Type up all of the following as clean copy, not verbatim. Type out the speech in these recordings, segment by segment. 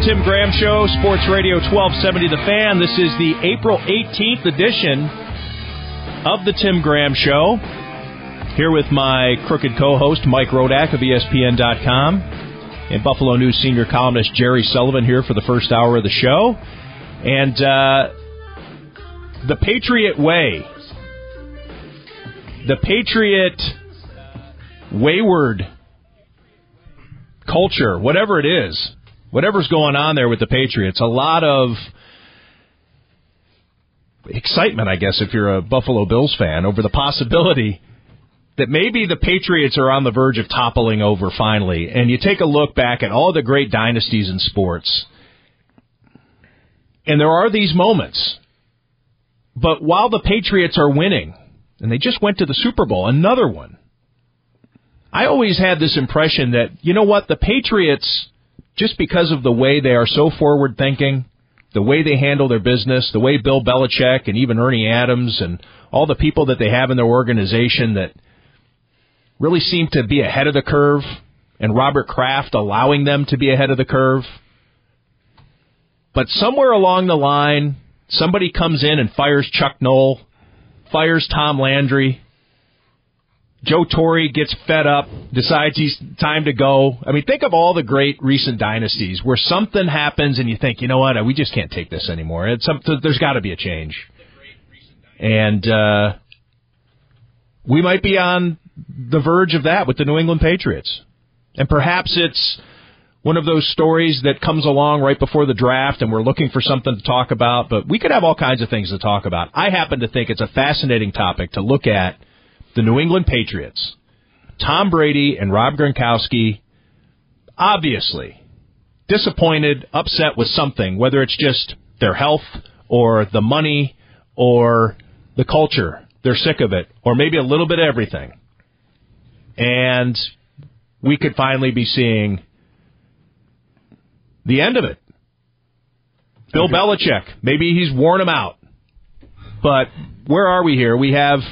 the Tim Graham Show, Sports Radio 1270 The Fan. This is the April 18th edition of the Tim Graham Show. Here with my crooked co-host, Mike Rodak of ESPN.com, and Buffalo News senior columnist Jerry Sullivan here for the first hour of the show. And the Patriot way, the Patriot wayward culture, whatever it is, whatever's going on there with the Patriots, a lot of excitement, I guess, if you're a Buffalo Bills fan, over the possibility that maybe the Patriots are on the verge of toppling over finally. And you take a look back at all the great dynasties in sports, and there are these moments. But while the Patriots are winning, and they just went to the Super Bowl, another one, I always had this impression that, you know what, the Patriots, just because of the way they are so forward-thinking, the way they handle their business, the way Bill Belichick and even Ernie Adams and all the people that they have in their organization that really seem to be ahead of the curve, and Robert Kraft allowing them to be ahead of the curve. But somewhere along the line, somebody comes in and fires Chuck Noll, fires Tom Landry. Joe Torre gets fed up, decides he's time to go. I mean, think of all the great recent dynasties where something happens and you think, you know what, we just can't take this anymore. There's got to be a change. And we might be on the verge of that with the New England Patriots. And perhaps it's one of those stories that comes along right before the draft and we're looking for something to talk about, but we could have all kinds of things to talk about. I happen to think it's a fascinating topic to look at the New England Patriots. Tom Brady and Rob Gronkowski, obviously disappointed, upset with something, whether it's just their health or the money or the culture. They're sick of it, or maybe a little bit of everything. And we could finally be seeing the end of it. Bill Belichick, maybe he's worn them out. But where are we here? We have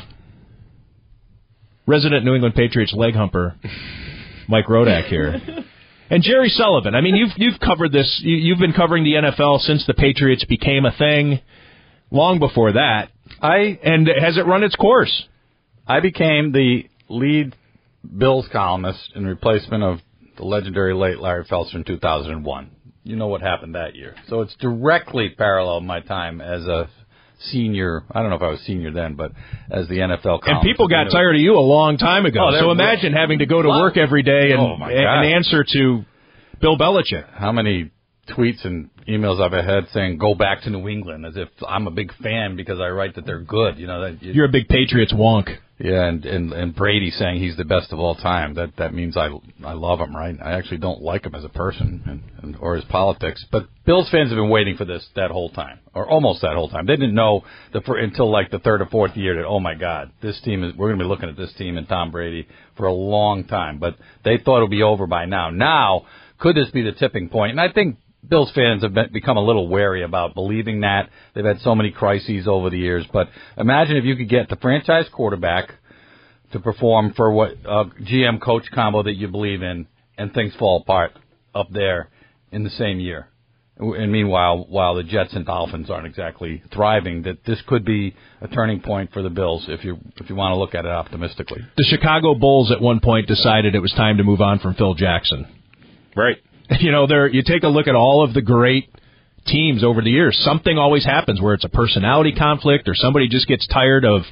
resident New England Patriots leg humper Mike Rodak here. And Jerry Sullivan. I mean, you've covered this. You've been covering the NFL since the Patriots became a thing, long before that. And has it run its course? I became the lead Bills columnist in replacement of the legendary late Larry Felser in 2001. You know what happened that year. So it's directly parallel my time as a senior. I don't know if I was senior then, but as the NFL columnist. And people got tired of you a long time ago. So imagine having to go to work every day and answer to Bill Belichick. How many tweets and emails I've had saying, go back to New England, as if I'm a big fan because I write that they're good. You know, you're a big Patriots wonk. Yeah, and Brady saying he's the best of all time. That means I love him, right? I actually don't like him as a person or his politics. But Bills fans have been waiting for this that whole time, or almost that whole time. They didn't know until like the third or fourth year that, oh my God, we're going to be looking at this team and Tom Brady for a long time. But they thought it would be over by now. Now, could this be the tipping point? And I think Bills fans have become a little wary about believing that. They've had so many crises over the years. But imagine if you could get the franchise quarterback to perform for what GM coach combo that you believe in, and things fall apart up there in the same year. And meanwhile, while the Jets and Dolphins aren't exactly thriving, that this could be a turning point for the Bills if you want to look at it optimistically. The Chicago Bulls at one point decided it was time to move on from Phil Jackson. Right. You know, you take a look at all of the great teams over the years. Something always happens where it's a personality conflict or somebody just gets tired of,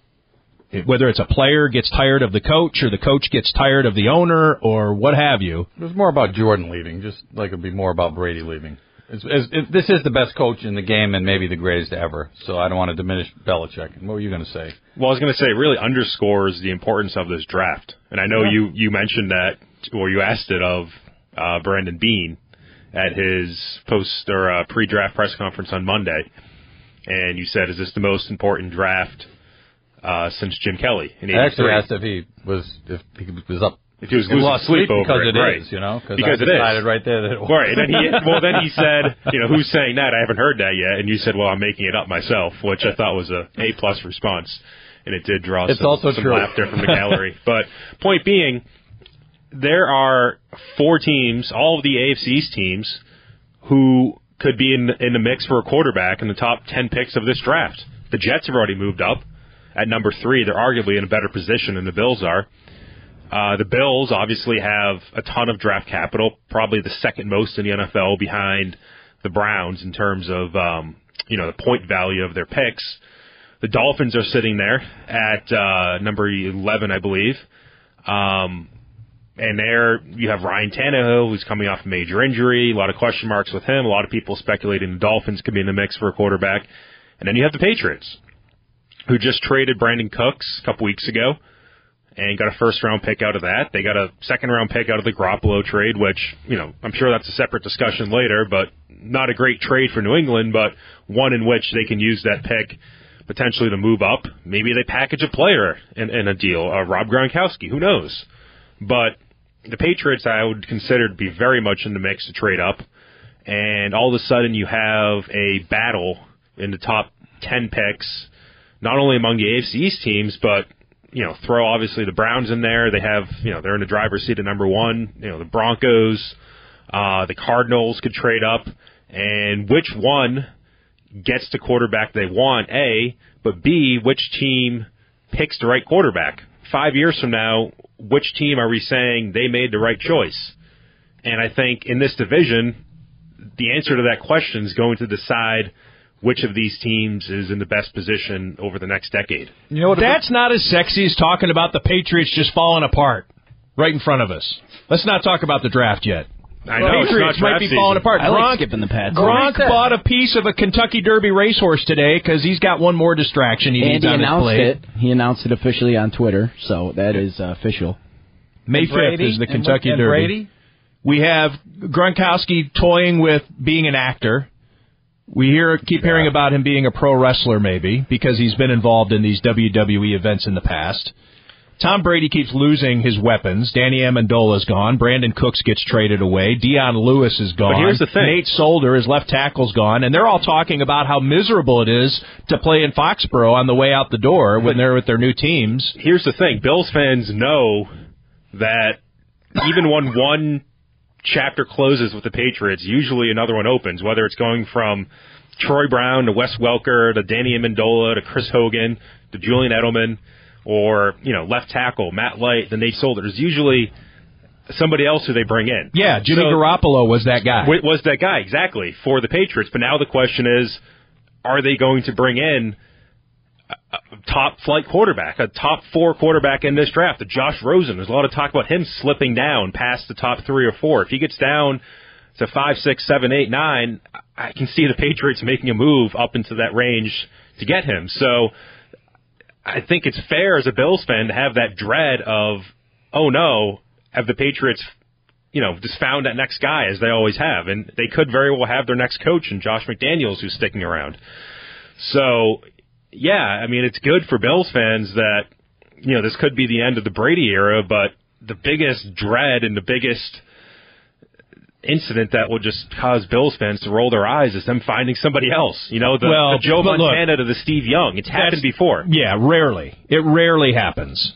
whether it's a player gets tired of the coach or the coach gets tired of the owner or what have you. It was more about Jordan leaving, just like it'd be more about Brady leaving. This is the best coach in the game and maybe the greatest ever, so I don't want to diminish Belichick. What were you going to say? Well, I was going to say it really underscores the importance of this draft. And I know you mentioned that, or you asked it of Brandon Beane at his pre-draft press conference on Monday, and you said, "Is this the most important draft since Jim Kelly in '83?" I actually asked if he was up. If he was losing sleep over because it, right? Is, you know, because I decided right there that it was. Right. And then he said, you know, who's saying that? I haven't heard that yet. And you said, well, I'm making it up myself, which I thought was a A+ response, and it did draw some laughter from the gallery. But point being, there are 4 teams, all of the AFC East teams, who could be in the mix for a quarterback in the top 10 picks of this draft. The Jets have already moved up at number 3. They're arguably in a better position than the Bills are. The Bills obviously have a ton of draft capital, probably the second most in the NFL behind the Browns in terms of the point value of their picks. The Dolphins are sitting there at number 11, I believe. And there you have Ryan Tannehill, who's coming off a major injury, a lot of question marks with him, a lot of people speculating the Dolphins could be in the mix for a quarterback. And then you have the Patriots, who just traded Brandon Cooks a couple weeks ago and got a first-round pick out of that. They got a second-round pick out of the Garoppolo trade, which, I'm sure that's a separate discussion later, but not a great trade for New England, but one in which they can use that pick potentially to move up. Maybe they package a player in a deal, Rob Gronkowski, who knows? But the Patriots I would consider to be very much in the mix to trade up, and all of a sudden you have a battle in the top 10 picks, not only among the AFC East teams, but throw obviously the Browns in there. They have, they're in the driver's seat at number 1. The Broncos, the Cardinals could trade up, and which one gets the quarterback they want, A, but B, which team picks the right quarterback? 5 years from now, which team are we saying they made the right choice? And I think in this division, the answer to that question is going to decide which of these teams is in the best position over the next decade. That's not as sexy as talking about the Patriots just falling apart right in front of us. Let's not talk about the draft yet. I know, Patriots might be falling apart. I like skipping the Pats. Gronk bought a piece of a Kentucky Derby racehorse today because he's got one more distraction he needs on his plate. He announced it officially on Twitter, so that is official. May 5th is the Kentucky Derby. Brady? We have Gronkowski toying with being an actor. We keep hearing about him being a pro wrestler, maybe, because he's been involved in these WWE events in the past. Tom Brady keeps losing his weapons. Danny Amendola's gone. Brandon Cooks gets traded away. Dion Lewis is gone. But here's the thing. Nate Solder, his left tackle's gone. And they're all talking about how miserable it is to play in Foxborough on the way out the door when they're with their new teams. Here's the thing. Bills fans know that even when one chapter closes with the Patriots, usually another one opens, whether it's going from Troy Brown to Wes Welker to Danny Amendola to Chris Hogan to Julian Edelman, or, left tackle, Matt Light, then Nate Solder. There's usually somebody else who they bring in. Yeah, Jimmy Garoppolo was that guy. Was that guy, exactly, for the Patriots. But now the question is, are they going to bring in a top-flight quarterback, a top 4 quarterback in this draft, a Josh Rosen? There's a lot of talk about him slipping down past the top 3 or 4. If he gets down to 5, 6, 7, 8, 9, I can see the Patriots making a move up into that range to get him. So I think it's fair as a Bills fan to have that dread of, oh no, have the Patriots, just found that next guy, as they always have. And they could very well have their next coach in Josh McDaniels, who's sticking around. So, yeah, I mean, it's good for Bills fans that, this could be the end of the Brady era, but the biggest dread and the biggest incident that will just cause Bills fans to roll their eyes is them finding somebody else. The Joe Montana to the Steve Young. It's happened before. Yeah, rarely. It rarely happens.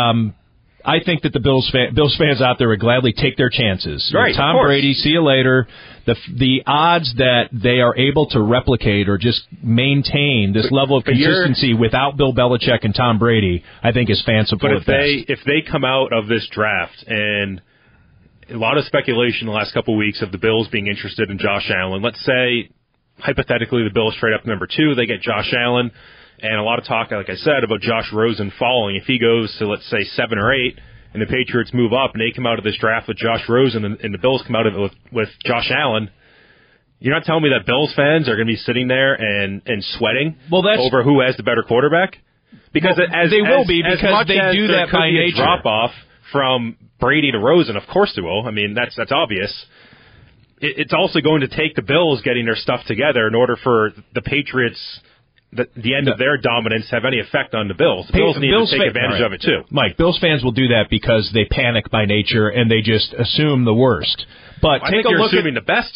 I think that the Bills fans out there would gladly take their chances. Right, Tom Brady, see you later. The odds that they are able to replicate or just maintain this level of consistency without Bill Belichick and Tom Brady, I think is fanciful. But if they come out of this draft, and a lot of speculation the last couple of weeks of the Bills being interested in Josh Allen. Let's say, hypothetically, the Bills trade up to number 2. They get Josh Allen, and a lot of talk, like I said, about Josh Rosen falling. If he goes to, let's say, 7 or 8, and the Patriots move up, and they come out of this draft with Josh Rosen, and the Bills come out of it with Josh Allen, you're not telling me that Bills fans are going to be sitting there and sweating over who has the better quarterback? Because because they do that by nature. Drop-off from Brady to Rosen, of course they will. I mean, that's obvious. It's also going to take the Bills getting their stuff together in order for the Patriots, the end of their dominance, have any effect on the Bills. The Bills need to take advantage of it, too. Mike, Bills fans will do that because they panic by nature and they just assume the worst. But I think you're assuming the best here.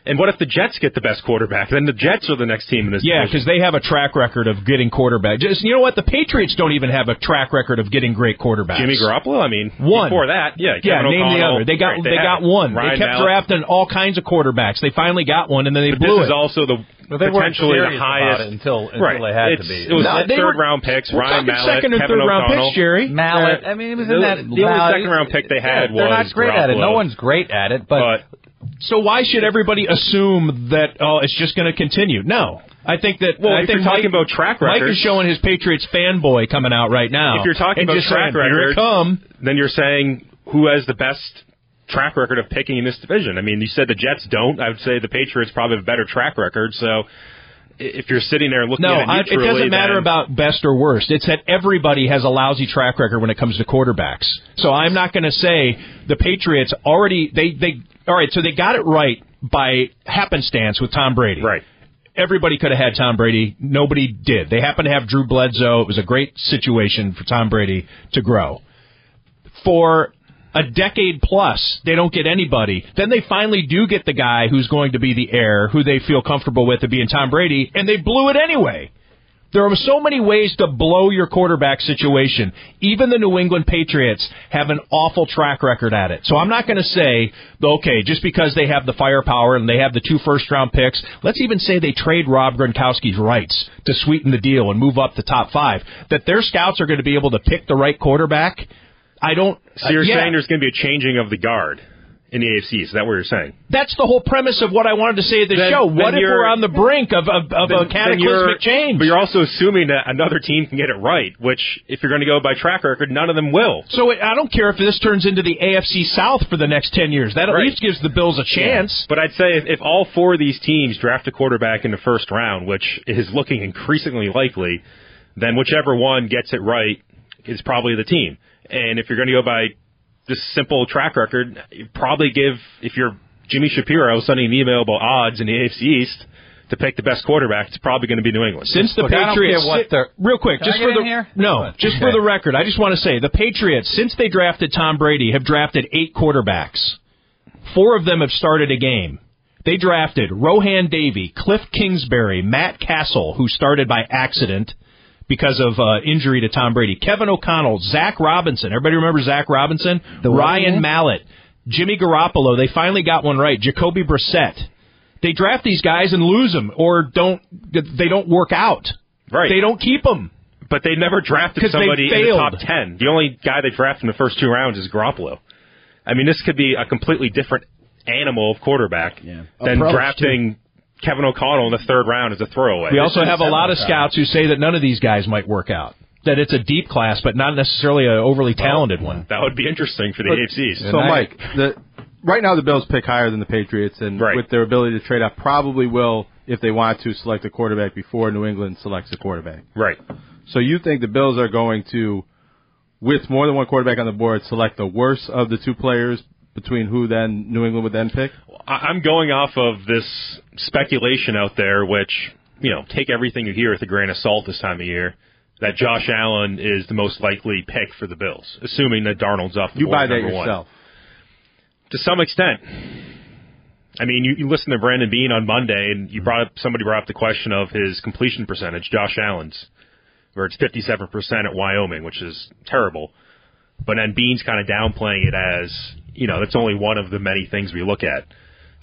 And what if the Jets get the best quarterback? Then the Jets are the next team in this Yeah, division. because they have a track record of getting quarterbacks. Just, you know what? The Patriots don't even have a track record of getting great quarterbacks. Jimmy Garoppolo? I mean, one. Before that, yeah. Yeah, Kevin name the O'Connell. other. They got Right, one. Ryan They kept Mallett. drafting all kinds of quarterbacks. They finally got one, and then they But blew this it. is also the They weren't potentially the serious about highest it until right. they had to be. It was No, they third were- round picks. We're Ryan talking Mallett, second and Kevin third round O'Connell. picks, Jerry. Mallet. I mean, he was in that. The only second-round pick they had they're not was great at it. No Garoppolo. one's great at it, but So why should everybody assume that it's just going to continue? No. I think that Well, I if think you're talking about track Mike records, is showing his Patriots fanboy coming out right now. If you're talking and about just track saying, here it record, come. then you're saying who has the best track record of picking in this division. I mean, you said the Jets don't. I would say the Patriots probably have a better track record. So if you're sitting there looking at it neutrally, it doesn't matter then- about best or worst. It's that everybody has a lousy track record when it comes to quarterbacks. So I'm not going to say the Patriots already they all right. So they got it right by happenstance with Tom Brady. Right. Everybody could have had Tom Brady. Nobody did. They happened to have Drew Bledsoe. It was a great situation for Tom Brady to grow. For a decade plus, they don't get anybody. Then they finally do get the guy who's going to be the heir, who they feel comfortable with, to being Tom Brady, and they blew it anyway. There are so many ways to blow your quarterback situation. Even the New England Patriots have an awful track record at it. So I'm not going to say, okay, just because they have the firepower and they have the 2 first-round picks, let's even say they trade Rob Gronkowski's rights to sweeten the deal and move up the top 5, that their scouts are going to be able to pick the right quarterback. I don't. So you're saying there's going to be a changing of the guard in the AFC. Is that what you're saying? That's the whole premise of what I wanted to say at the show. What if we're on the brink of a cataclysmic change? But you're also assuming that another team can get it right, which, if you're going to go by track record, none of them will. So I don't care if this turns into the AFC South for the next 10 years. That at least gives the Bills a chance. Yeah. But I'd say if all 4 of these teams draft a quarterback in the first round, which is looking increasingly likely, then whichever one gets it right is probably the team. And if you're going to go by this simple track record, you probably give, if you're Jimmy Shapiro sending an email about odds in the AFC East to pick the best quarterback, it's probably going to be New England. Since the Patriots, real quick, just for the record, I just want to say the Patriots, since they drafted Tom Brady, have drafted 8 quarterbacks. 4 of them have started a game. They drafted Rohan Davey, Cliff Kingsbury, Matt Castle, who started by accident because of injury to Tom Brady, Kevin O'Connell, Zach Robinson. Everybody remember Zach Robinson? Ryan Mallett, Jimmy Garoppolo. They finally got one right. Jacoby Brissett. They draft these guys and lose them, or they don't work out. Right. They don't keep them. But they never drafted somebody in the top 10. The only guy they drafted in the first 2 rounds is Garoppolo. I mean, this could be a completely different animal of quarterback than drafting Kevin O'Connell in the 3rd round as a throwaway. We also have a lot of scouts who say that none of these guys might work out. That it's a deep class, but not necessarily an overly talented one. That would be interesting for the AFCs. So, Mike, right now the Bills pick higher than the Patriots, and with their ability to trade up, probably will, if they want to, select a quarterback before New England selects a quarterback. Right. So you think the Bills are going to, with more than one quarterback on the board, select the worst of the 2 players between who then New England would then pick? I'm going off of this speculation out there, which, take everything you hear with a grain of salt this time of year, that Josh Allen is the most likely pick for the Bills, assuming that Darnold's off the board. You buy that number yourself? 1. To some extent. I mean, you listen to Brandon Beane on Monday, and somebody brought up the question of his completion percentage, Josh Allen's, where it's 57% at Wyoming, which is terrible. But then Beane's kind of downplaying it as, that's only one of the many things we look at.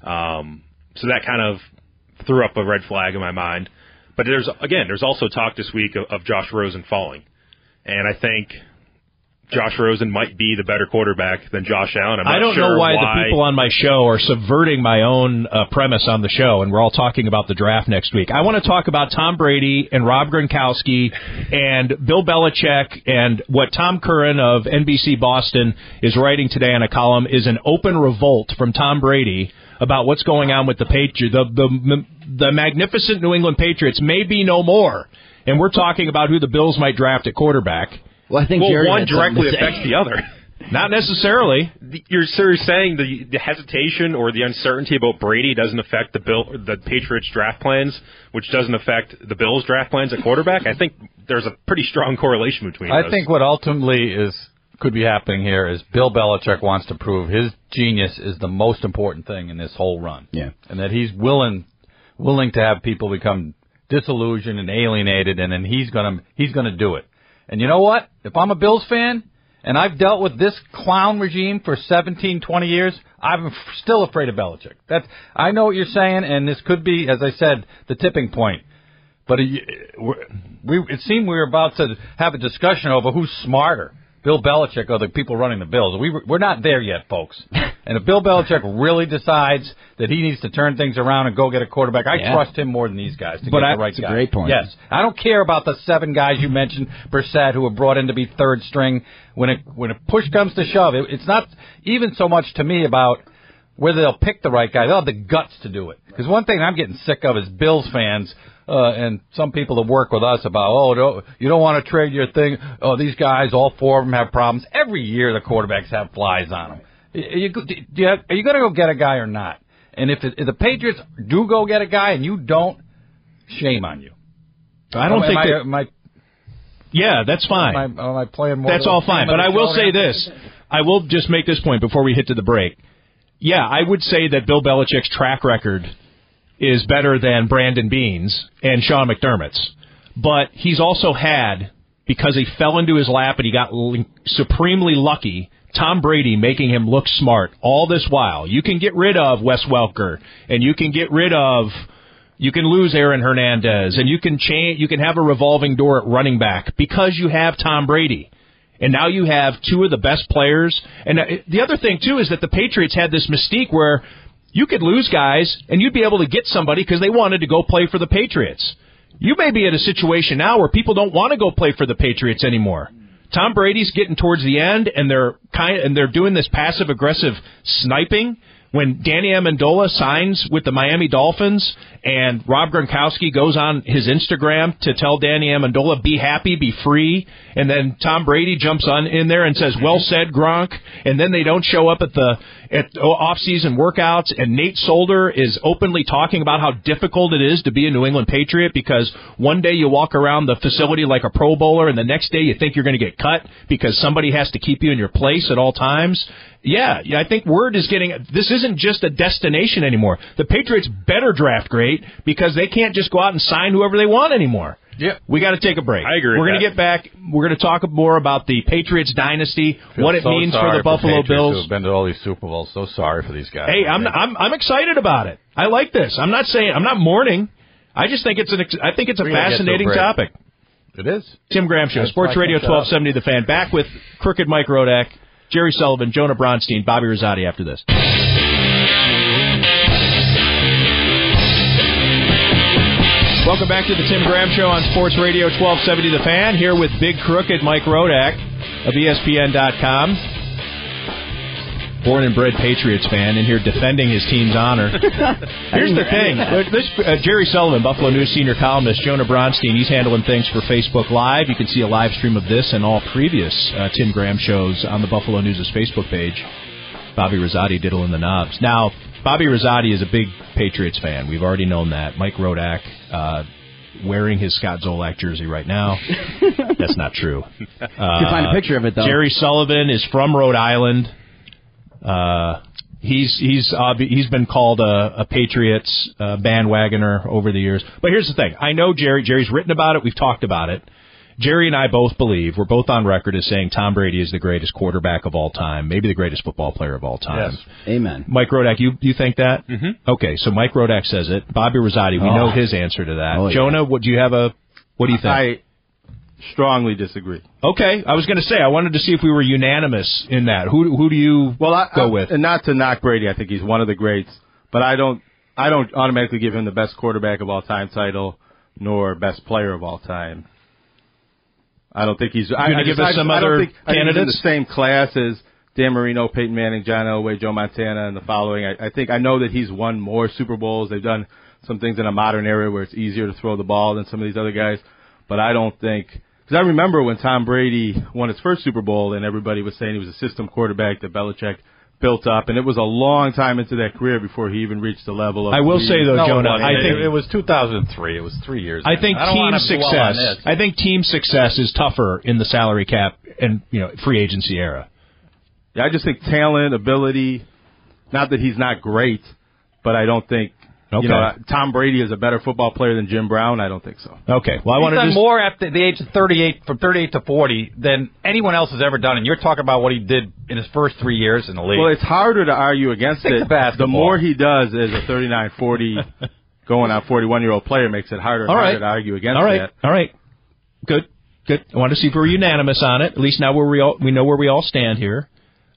So that kind of threw up a red flag in my mind. But there's also talk this week of Josh Rosen falling. And I think Josh Rosen might be the better quarterback than Josh Allen. I don't know why the people on my show are subverting my own premise on the show, and we're all talking about the draft next week. I want to talk about Tom Brady and Rob Gronkowski and Bill Belichick, and what Tom Curran of NBC Boston is writing today on a column is an open revolt from Tom Brady about what's going on with the Patriots. The magnificent New England Patriots may be no more, and we're talking about who the Bills might draft at quarterback. Well, I think Jerry one had something directly to say. affects the other. Not necessarily. You're saying the hesitation or the uncertainty about Brady doesn't affect the Patriots draft plans, which doesn't affect the Bills draft plans at quarterback? I think there's a pretty strong correlation between those. I think what ultimately is could be happening here is Bill Belichick wants to prove his genius is the most important thing in this whole run. Yeah. And that he's willing to have people become disillusioned and alienated, and then he's gonna do it. And you know what? If I'm a Bills fan and I've dealt with this clown regime for 17, 20 years, I'm still afraid of Belichick. I know what you're saying, and this could be, as I said, the tipping point. But it seemed we were about to have a discussion over who's smarter, Bill Belichick or the people running the Bills. We're not there yet, folks. And if Bill Belichick really decides that he needs to turn things around and go get a quarterback, I trust him more than these guys to get the right guy. That's a great point. Yes. I don't care about the 7 guys you mentioned, Brissett, who were brought in to be third string. When a push comes to shove, it's not even so much to me about whether they'll pick the right guy. They'll have the guts to do it. Because one thing I'm getting sick of is Bills fans and some people that work with us about, you don't want to trade your thing. Oh, these guys, all 4 of them have problems. Every year the quarterbacks have flies on them. Are you going to go get a guy or not? And if the Patriots do go get a guy and you don't, shame on you. I don't think yeah, that's fine. Am I playing more? That's all fine. But I will say this. I will just make this point before we hit to the break. Yeah, I would say that Bill Belichick's track record is better than Brandon Beane's and Sean McDermott's. But he's also had, because he fell into his lap and he got supremely lucky, Tom Brady making him look smart all this while. You can get rid of Wes Welker, and you can lose Aaron Hernandez, and you can have a revolving door at running back because you have Tom Brady. And now you have 2 of the best players. And the other thing, too, is that the Patriots had this mystique where you could lose guys and you'd be able to get somebody because they wanted to go play for the Patriots. You may be at a situation now where people don't want to go play for the Patriots anymore. Tom Brady's getting towards the end, and they're doing this passive-aggressive sniping. When Danny Amendola signs with the Miami Dolphins and Rob Gronkowski goes on his Instagram to tell Danny Amendola, be happy, be free, and then Tom Brady jumps on in there and says, well said, Gronk, and then they don't show up at off-season workouts, and Nate Solder is openly talking about how difficult it is to be a New England Patriot because one day you walk around the facility like a Pro Bowler, and the next day you think you're going to get cut because somebody has to keep you in your place at all times. Yeah, I think word is getting, this isn't just a destination anymore. The Patriots better draft great because they can't just go out and sign whoever they want anymore. Yeah. We got to take a break. I agree. We're going to get back. We're going to talk more about the Patriots dynasty, what it means for the Buffalo Bills. Who've been to all these Super Bowls. So sorry for these guys. Hey, I'm excited about it. I like this. I'm not mourning. I just think it's a fascinating topic. It is. Tim Graham Show, Sports Radio 1270 The Fan. Back with Crooked Mike Rodak, Jerry Sullivan, Jonah Bronstein, Bobby Rosati after this. Welcome back to the Tim Graham Show on Sports Radio 1270 The Fan. Here with Big Crooked Mike Rodak of ESPN.com. Born and bred Patriots fan, in here defending his team's honor. Here's the thing. Jerry Sullivan, Buffalo News senior columnist, Jonah Bronstein, he's handling things for Facebook Live. You can see a live stream of this and all previous Tim Graham shows on the Buffalo News' Facebook page. Bobby Rosati diddling the knobs. Now, Bobby Rosati is a big Patriots fan. We've already known that. Mike Rodak, wearing his Scott Zolak jersey right now. That's not true. You can find a picture of it, though. Jerry Sullivan is from Rhode Island. He's been called a Patriots bandwagoner over the years. But here's the thing. I know Jerry's written about it. We've talked about it. Jerry and I both believe, we're both on record as saying Tom Brady is the greatest quarterback of all time, maybe the greatest football player of all time. Yes. Amen. Mike Rodak, you think that? Mm-hmm. Okay, so Mike Rodak says it. Bobby Rosati, we know his answer to that. Oh, Jonah, what do you think? I strongly disagree. Okay, I was going to say, I wanted to see if we were unanimous in that. Who do you go with? And not to knock Brady, I think he's one of the greats, but I don't automatically give him the best quarterback of all time title, nor best player of all time. I don't think he's. Going to give us some other candidates? I think he's in the same class as Dan Marino, Peyton Manning, John Elway, Joe Montana, and the following. I know that he's won more Super Bowls. They've done some things in a modern era where it's easier to throw the ball than some of these other guys. But I don't think, because I remember when Tom Brady won his first Super Bowl and everybody was saying he was a system quarterback that Belichick built up, and it was a long time into that career before he even reached the level of. I will say though, Jonah, I think it was 2003. It was 3 years. I think team success. I think team success is tougher in the salary cap and free agency era. Yeah, I just think talent, ability. Not that he's not great, but I don't think. Okay. Tom Brady is a better football player than Jim Brown. I don't think so. Okay. Well, he's done more at the age of 38, from 38 to 40, than anyone else has ever done. And you're talking about what he did in his first 3 years in the league. Well, it's harder to argue against it. The more he does as a 39, 40, going on 41-year-old player makes it harder to argue against that. All right. Good. I want to see if we're unanimous on it. At least now we know where we all stand here.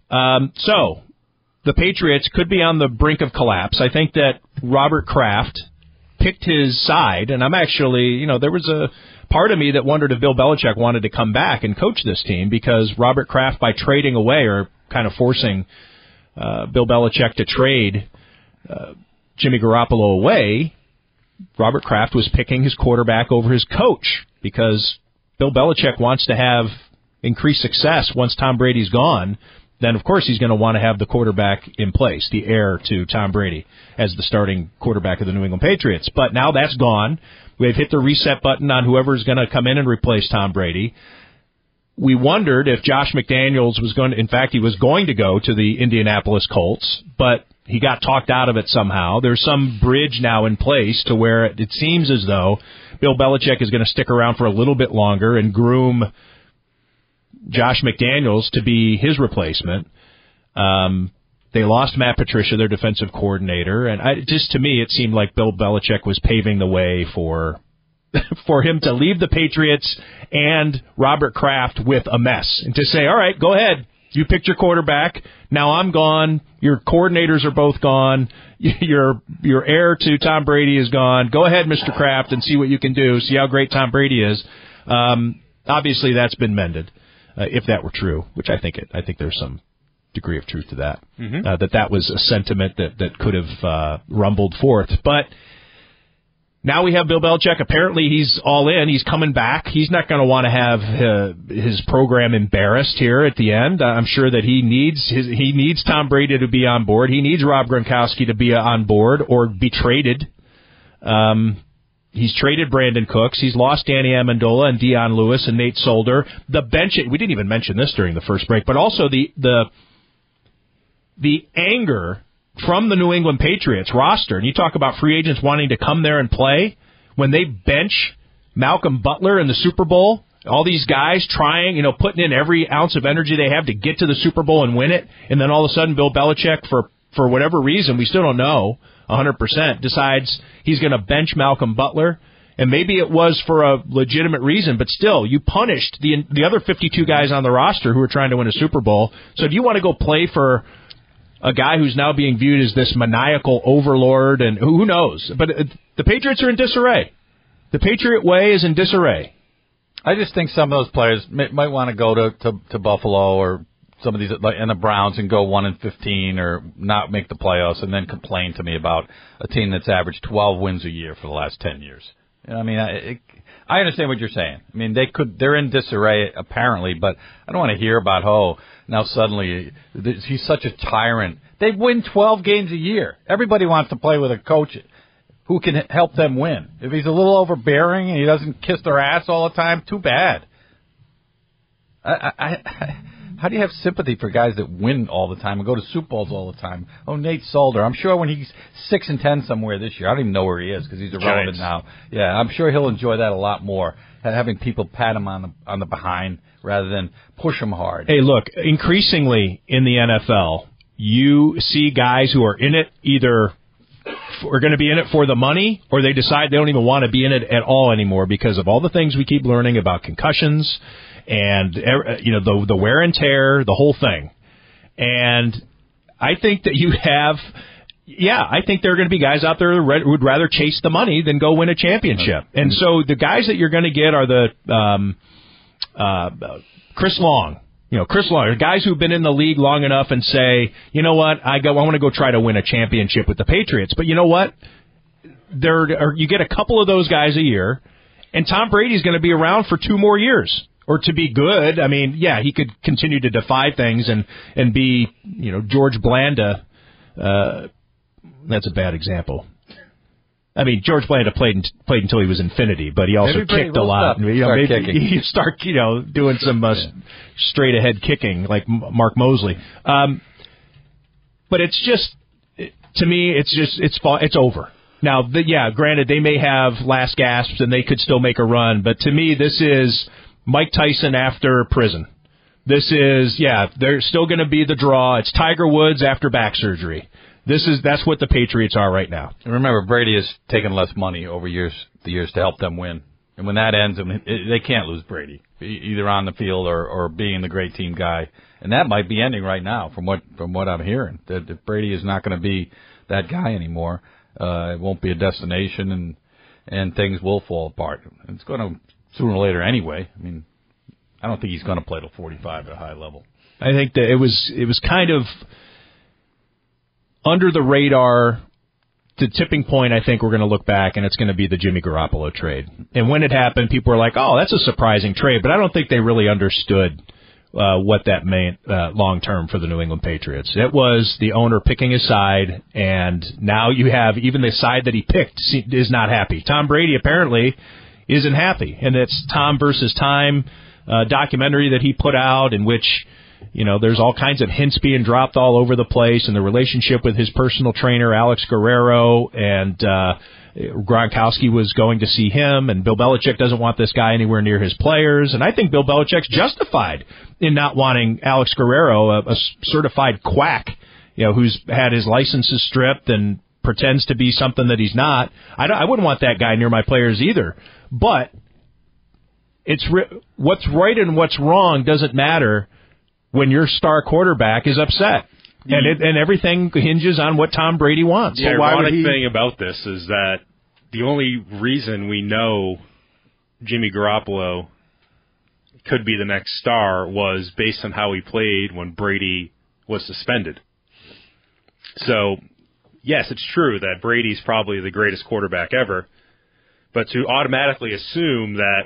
So the Patriots could be on the brink of collapse. I think that Robert Kraft picked his side, and I'm actually, there was a part of me that wondered if Bill Belichick wanted to come back and coach this team, because Robert Kraft, by trading away or kind of forcing Bill Belichick to trade Jimmy Garoppolo away, Robert Kraft was picking his quarterback over his coach, because Bill Belichick wants to have increased success once Tom Brady's gone. Then, of course, he's going to want to have the quarterback in place, the heir to Tom Brady, as the starting quarterback of the New England Patriots. But now that's gone. We've hit the reset button on whoever's going to come in and replace Tom Brady. We wondered if Josh McDaniels was going to, in fact, he was going to go to the Indianapolis Colts, but he got talked out of it somehow. There's some bridge now in place to where it seems as though Bill Belichick is going to stick around for a little bit longer and groom Josh McDaniels to be his replacement. They lost Matt Patricia, their defensive coordinator, and to me, it seemed like Bill Belichick was paving the way for him to leave the Patriots and Robert Kraft with a mess, and to say, all right, go ahead, you picked your quarterback, now I'm gone, your coordinators are both gone, your heir to Tom Brady is gone, go ahead, Mr. Kraft, and see what you can do, see how great Tom Brady is. Obviously, that's been mended. If that were true, which I think there's some degree of truth to that, that was a sentiment that could have rumbled forth. But now we have Bill Belichick. Apparently he's all in. He's coming back. He's not going to want to have his program embarrassed here at the end. I'm sure that he needs Tom Brady to be on board. He needs Rob Gronkowski to be on board or be traded. He's traded Brandon Cooks. He's lost Danny Amendola and Dion Lewis and Nate Solder. The bench, we didn't even mention this during the first break, but also the anger from the New England Patriots roster. And you talk about free agents wanting to come there and play. When they bench Malcolm Butler in the Super Bowl, all these guys trying, putting in every ounce of energy they have to get to the Super Bowl and win it. And then all of a sudden Bill Belichick, for whatever reason, we still don't know, 100%, decides he's going to bench Malcolm Butler, and maybe it was for a legitimate reason, but still, you punished the other 52 guys on the roster who were trying to win a Super Bowl. So if you want to go play for a guy who's now being viewed as this maniacal overlord, and who knows, but the Patriots are in disarray. The Patriot way is in disarray. I just think some of those players might want to go to Buffalo or some of these and the Browns and go 1-15 or not make the playoffs and then complain to me about a team that's averaged 12 wins a year for the last 10 years. I mean, I understand what you're saying. I mean, they're in disarray apparently, but I don't want to hear about now suddenly he's such a tyrant. They win 12 games a year. Everybody wants to play with a coach who can help them win. If he's a little overbearing and he doesn't kiss their ass all the time, too bad. How do you have sympathy for guys that win all the time and go to Super Bowls all the time? Oh, Nate Solder. I'm sure when he's 6-10 somewhere this year, I don't even know where he is because he's irrelevant now. Yeah, I'm sure he'll enjoy that a lot more, having people pat him on the behind rather than push him hard. Hey, look, increasingly in the NFL, you see guys who are in it either are going to be in it for the money or they decide they don't even want to be in it at all anymore because of all the things we keep learning about concussions and the wear and tear, the whole thing. And I think that I think there are going to be guys out there who would rather chase the money than go win a championship. And so the guys that you're going to get are the Chris Long. Chris Long, guys who've been in the league long enough and say, you know what, I want to go try to win a championship with the Patriots. But you know what? You get a couple of those guys a year, and Tom Brady's going to be around for 2 more years. or to be good. I mean, yeah, he could continue to defy things and be, George Blanda. That's a bad example. I mean, George Blanda played until he was infinity, but he also kicked a lot. You start doing some straight ahead kicking like Mark Mosley. But it's just, to me, it's over. Now, granted, they may have last gasps and they could still make a run, but to me, this is Mike Tyson after prison. This is, they're still going to be the draw. It's Tiger Woods after back surgery. That's what the Patriots are right now. And remember, Brady has taken less money over the years to help them win. And when that ends, they can't lose Brady, either on the field or being the great team guy. And that might be ending right now, from what I'm hearing. That Brady is not going to be that guy anymore. It won't be a destination, and things will fall apart. It's going to sooner or later anyway. I mean, I don't think he's going to play till 45 at a high level. I think that it was kind of under the radar. The tipping point, I think we're going to look back, and it's going to be the Jimmy Garoppolo trade. And when it happened, people were like, oh, that's a surprising trade. But I don't think they really understood what that meant long-term for the New England Patriots. It was the owner picking his side, and now you have even the side that he picked is not happy. Tom Brady apparently isn't happy, and it's Tom versus Time documentary that he put out in which there's all kinds of hints being dropped all over the place, and the relationship with his personal trainer, Alex Guerrero, and Gronkowski was going to see him, and Bill Belichick doesn't want this guy anywhere near his players. And I think Bill Belichick's justified in not wanting Alex Guerrero, a certified quack, who's had his licenses stripped and pretends to be something that he's not. I wouldn't want that guy near my players either. But what's right and what's wrong doesn't matter when your star quarterback is upset. And everything hinges on what Tom Brady wants. The ironic thing about this is that the only reason we know Jimmy Garoppolo could be the next star was based on how he played when Brady was suspended. So, yes, it's true that Brady's probably the greatest quarterback ever, but to automatically assume that,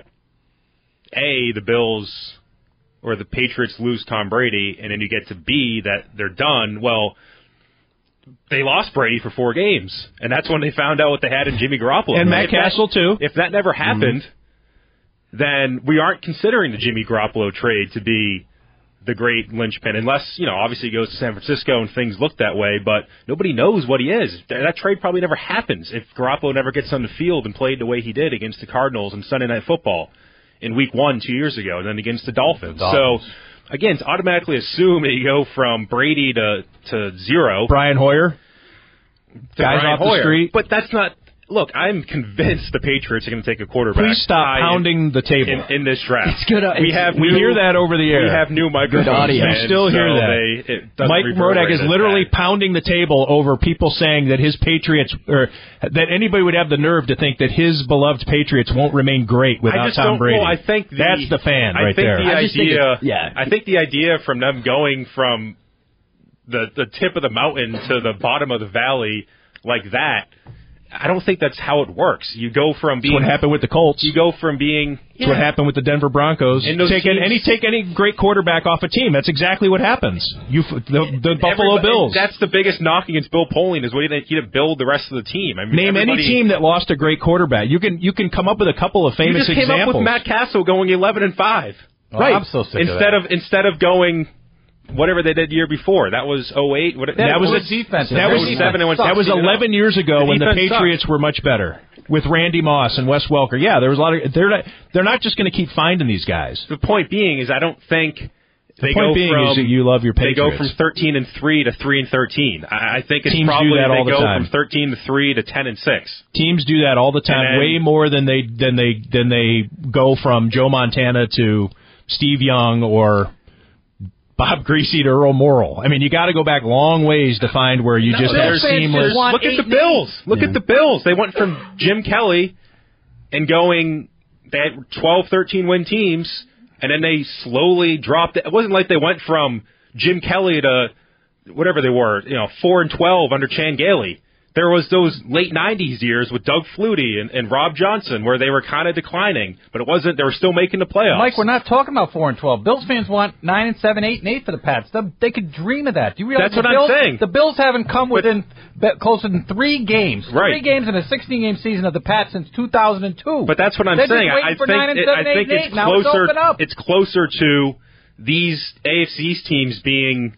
A, the Bills or the Patriots lose Tom Brady, and then you get to B, that they're done, well, they lost Brady for 4 games, and that's when they found out what they had in Jimmy Garoppolo. And Matt Castle, too. If that never happened, then we aren't considering the Jimmy Garoppolo trade to be the great linchpin, unless, obviously he goes to San Francisco and things look that way, but nobody knows what he is. That trade probably never happens if Garoppolo never gets on the field and played the way he did against the Cardinals in Sunday Night Football in Week 1 2 years ago, and then against the Dolphins. So, again, to automatically assume that you go from Brady to zero. Brian Hoyer. Guys off the street. But that's not... Look, I'm convinced the Patriots are going to take a quarterback. Please stop pounding the table in this draft. It's good. We hear that over the air. We have new microphones. Good audio. You still hear that. Mike Rodak is literally pounding the table over people saying that his Patriots, or that anybody would have the nerve to think that his beloved Patriots won't remain great without Tom Brady. Well, I think that's the fan right there. I think the idea from them going from the tip of the mountain to the bottom of the valley like that, I don't think that's how it works. You go from being... That's what happened with the Colts. You go from being... That's what happened with the Denver Broncos. Take any great quarterback off a team. That's exactly what happens. The Buffalo Bills. That's the biggest knock against Bill Polian, is what he didn't build the rest of the team. I mean, name any team that lost a great quarterback. You can come up with a couple of famous examples. You just came up with Matt Castle going 11-5. Oh, right. I'm so sick of that. Instead of going... whatever they did the year before. That was 2008. That was a defense. That was 11 years ago when the Patriots were much better with Randy Moss and Wes Welker. Yeah, there was a lot of. They're not just going to keep finding these guys. The point being is I don't think the point being is that you love your Patriots. They go from 13-3 to 3-13. I think it's teams probably do that all they the go time. from 13-3 to 10-6. Teams do that all the time, way more than they go from Joe Montana to Steve Young or Bob Greasy to Earl Morrall. I mean, you got to go back long ways to find where you just have seamless. Look at the Bills. Look at the Bills. They went from Jim Kelly and going, they had 12, 13 win teams, and then they slowly dropped it. It wasn't like they went from Jim Kelly to whatever they were, 4-12 under Chan Gailey. There was those late 90s years with Doug Flutie and Rob Johnson where they were kind of declining, but it wasn't. They were still making the playoffs. Mike, we're not talking about 4-12. Bills fans want 9-7, 8-8 for the Pats. They could dream of that. Do you realize That's what I'm saying. The Bills haven't come within closer than 3 games. Right. 3 games in a 16-game season of the Pats since 2002. But that's what I'm saying. I think it's closer to these AFC East teams being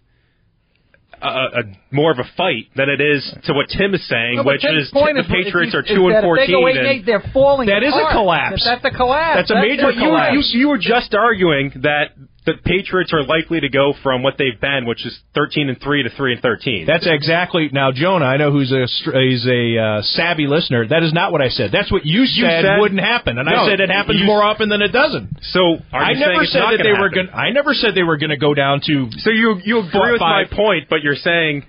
a more of a fight than it is to what Tim is saying, which is the Patriots are 2-14. If they go 8-8, they're falling. That is apart. a collapse. That's a collapse. That's a major collapse. You were just arguing that the Patriots are likely to go from what they've been, which is 13-3 to 3-13. That's exactly. Now, Jonah, I know he's a savvy listener. That is not what I said. That's what you said wouldn't happen, and I said it happens more often than it doesn't. So I never said that they were going. I never said they were going to go down to. So you agree with my point, but you're saying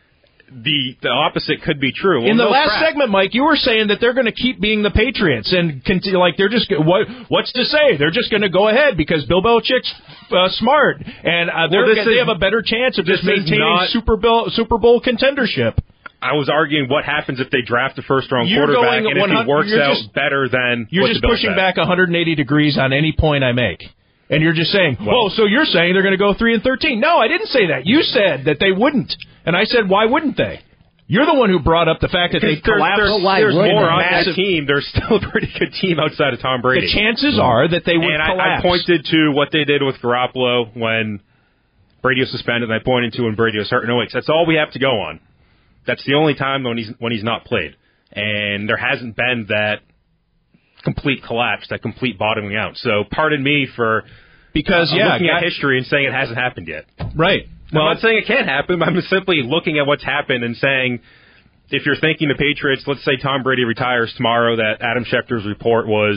the opposite could be true. In the last segment, Mike, you were saying that they're going to keep being the Patriots and continue, like they're just what's to say? They're just going to go ahead because Bill Belichick's smart and they have a better chance of just maintaining Super Bowl contendership. I was arguing what happens if they draft a first-round quarterback and if he works out better than you're just pushing back 180 degrees on any point I make. And you're just saying, so you're saying they're going to go 3-13. No, I didn't say that. You said that they wouldn't. And I said, why wouldn't they? You're the one who brought up the fact that they collapsed. There's more on that team. There's still a pretty good team outside of Tom Brady. The chances are that they would collapse. I pointed to what they did with Garoppolo when Brady was suspended, and I pointed to when Brady was hurt. No, wait, that's all we have to go on. That's the only time when he's not played. And there hasn't been that complete collapse, that complete bottoming out. So pardon me for looking at history and saying it hasn't happened yet. Right. Well, I'm not saying it can't happen. I'm simply looking at what's happened and saying if you're thinking the Patriots, let's say Tom Brady retires tomorrow, that Adam Schefter's report was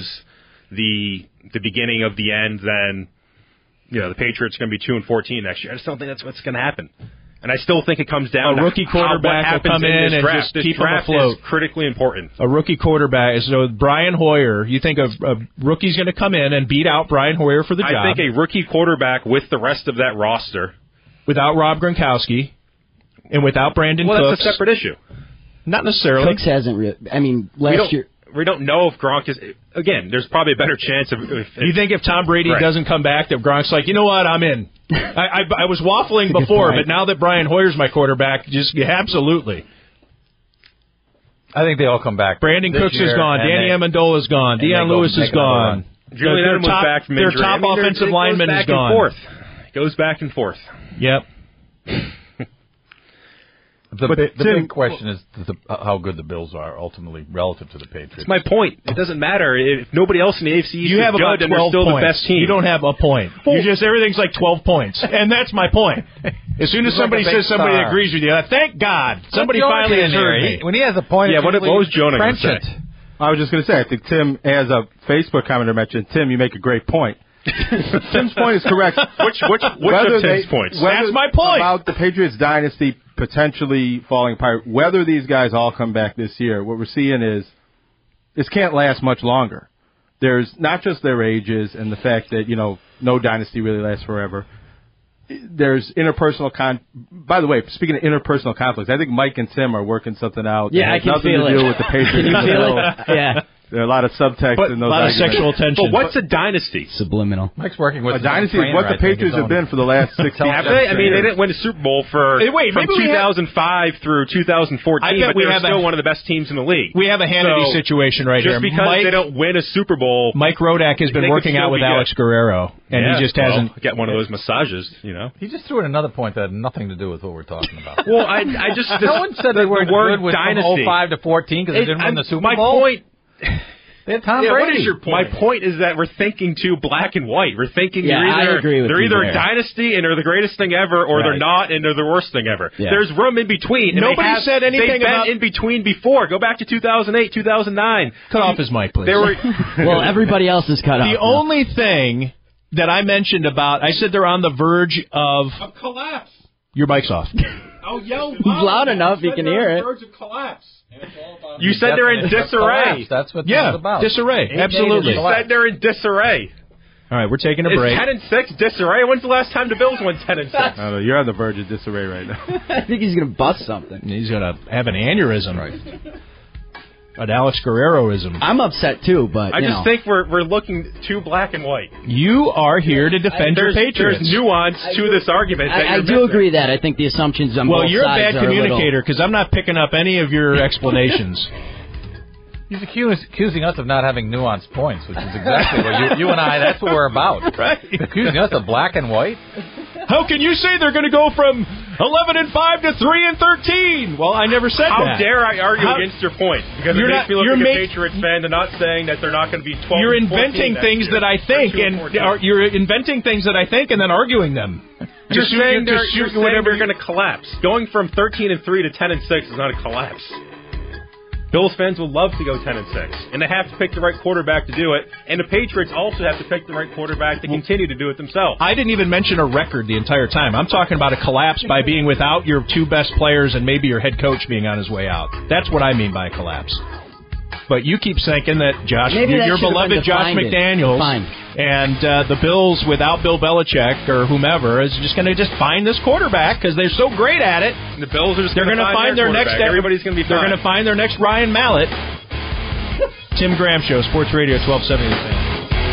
the beginning of the end, then the Patriots are going to be 2-14 next year. I just don't think that's what's going to happen. And I still think it comes down to rookie quarterback will come in and just keep them afloat. Is critically important. A rookie quarterback. So Brian Hoyer, you think a rookie's going to come in and beat out Brian Hoyer for the job? I think a rookie quarterback with the rest of that roster. Without Rob Gronkowski and without Brandon Cooks. Well, that's a separate issue. Not necessarily. Cooks hasn't really. I mean, last year. We don't know if Gronk is. Again, there's probably a better chance of. You think if Tom Brady doesn't come back, that Gronk's like, you know what, I'm in. I was waffling before, but now that Brian Hoyer's my quarterback, absolutely. I think they all come back. Brandon Cooks is gone. Danny Amendola's gone. Deion Lewis is gone. Julian Edelman was back from injury. Their top offensive lineman is gone. Goes back and forth. Yep. The big question is how good the Bills are ultimately relative to the Patriots. That's my point. It doesn't matter if nobody else in the AFC East is good, and they're still the best team. You don't have a point. Everything's like 12 points, and that's my point. As soon as somebody says somebody agrees with you, thank God somebody finally has heard me. When he has a point, what was Jonah going to say? I was just going to say, I think Tim, as a Facebook commenter mentioned, Tim, you make a great point. Tim's point is correct. Which of Tim's points? That's my point. About the Patriots dynasty potentially falling apart, whether these guys all come back this year, what we're seeing is this can't last much longer. There's not just their ages and the fact that, no dynasty really lasts forever. There's interpersonal By the way, speaking of interpersonal conflicts, I think Mike and Tim are working something out. Yeah, I can feel it. Nothing to do with the Patriots. Can you feel it? Yeah. There are a lot of subtext in those arguments. A lot of sexual tension. But what's a dynasty? Subliminal. Mike's working with a dynasty is what the Patriots have been for the last 16 years. Have they? I mean, they didn't win a Super Bowl from 2005 through 2014, but they were still one of the best teams in the league. We have a Hannity situation right here. Just because they don't win a Super Bowl. Mike Rodak has been working out with Alex Guerrero, and he just hasn't. Get one of those massages, He just threw in another point that had nothing to do with what we're talking about. Well, I just. No one said they weren't good with from 05 to 14 because they didn't win the Super Bowl. My point. They had Tom Brady. What is your point? My point is that we're thinking too black and white. We're thinking they're either a dynasty and they're the greatest thing ever, or they're not and they're the worst thing ever. Yeah. There's room in between. Nobody said anything about in between before. Go back to 2008, 2009. Cut off his mic, please. Well, everybody else is cut off. The only thing that I mentioned about, I said they're on the verge of collapse. Your mic's off. Oh, yo! Loud enough, you can hear it. Verge of collapse. You said they're in disarray. That's what it's about. Disarray. Absolutely. You said they're in disarray. All right, we're taking a break. It's 10-6 disarray. When's the last time the Bills went 10-6? I don't know. You're on the verge of disarray right now. I think he's going to bust something. He's going to have an aneurysm. Right. An Alex Guerreroism. I'm upset, too, but, I just think we're looking too black and white. You are here to defend your Patriots. There's nuance to this argument that I you're do missing. agree that. I think the assumptions on both sides are you're a bad communicator because I'm not picking up any of your explanations. He's accusing us of not having nuanced points, which is exactly what you and I, that's what we're about. Right. Accusing us of black and white? How can you say they're going to go from 11-5 to 3-13? Well, I never said How that. dare I argue against your point? Because it makes me look like a Patriots fan to not saying that they're not going to be 12. You're inventing things that I think, and you're inventing things that I think, and then arguing them. You're saying they're going to collapse. Going from 13-3 to 10-6 is not a collapse. Bills fans would love to go 10-6, and they have to pick the right quarterback to do it. And the Patriots also have to pick the right quarterback to continue to do it themselves. I didn't even mention a record the entire time. I'm talking about a collapse by being without your two best players and maybe your head coach being on his way out. That's what I mean by a collapse. But you keep thinking that your beloved Josh McDaniels and the Bills without Bill Belichick or whomever is just going to find this quarterback because they're so great at it. The Bills are just going to find their next. Everybody's going to be fine. They're going to find their next Ryan Mallett. Tim Graham Show, Sports Radio 1270 The Fan.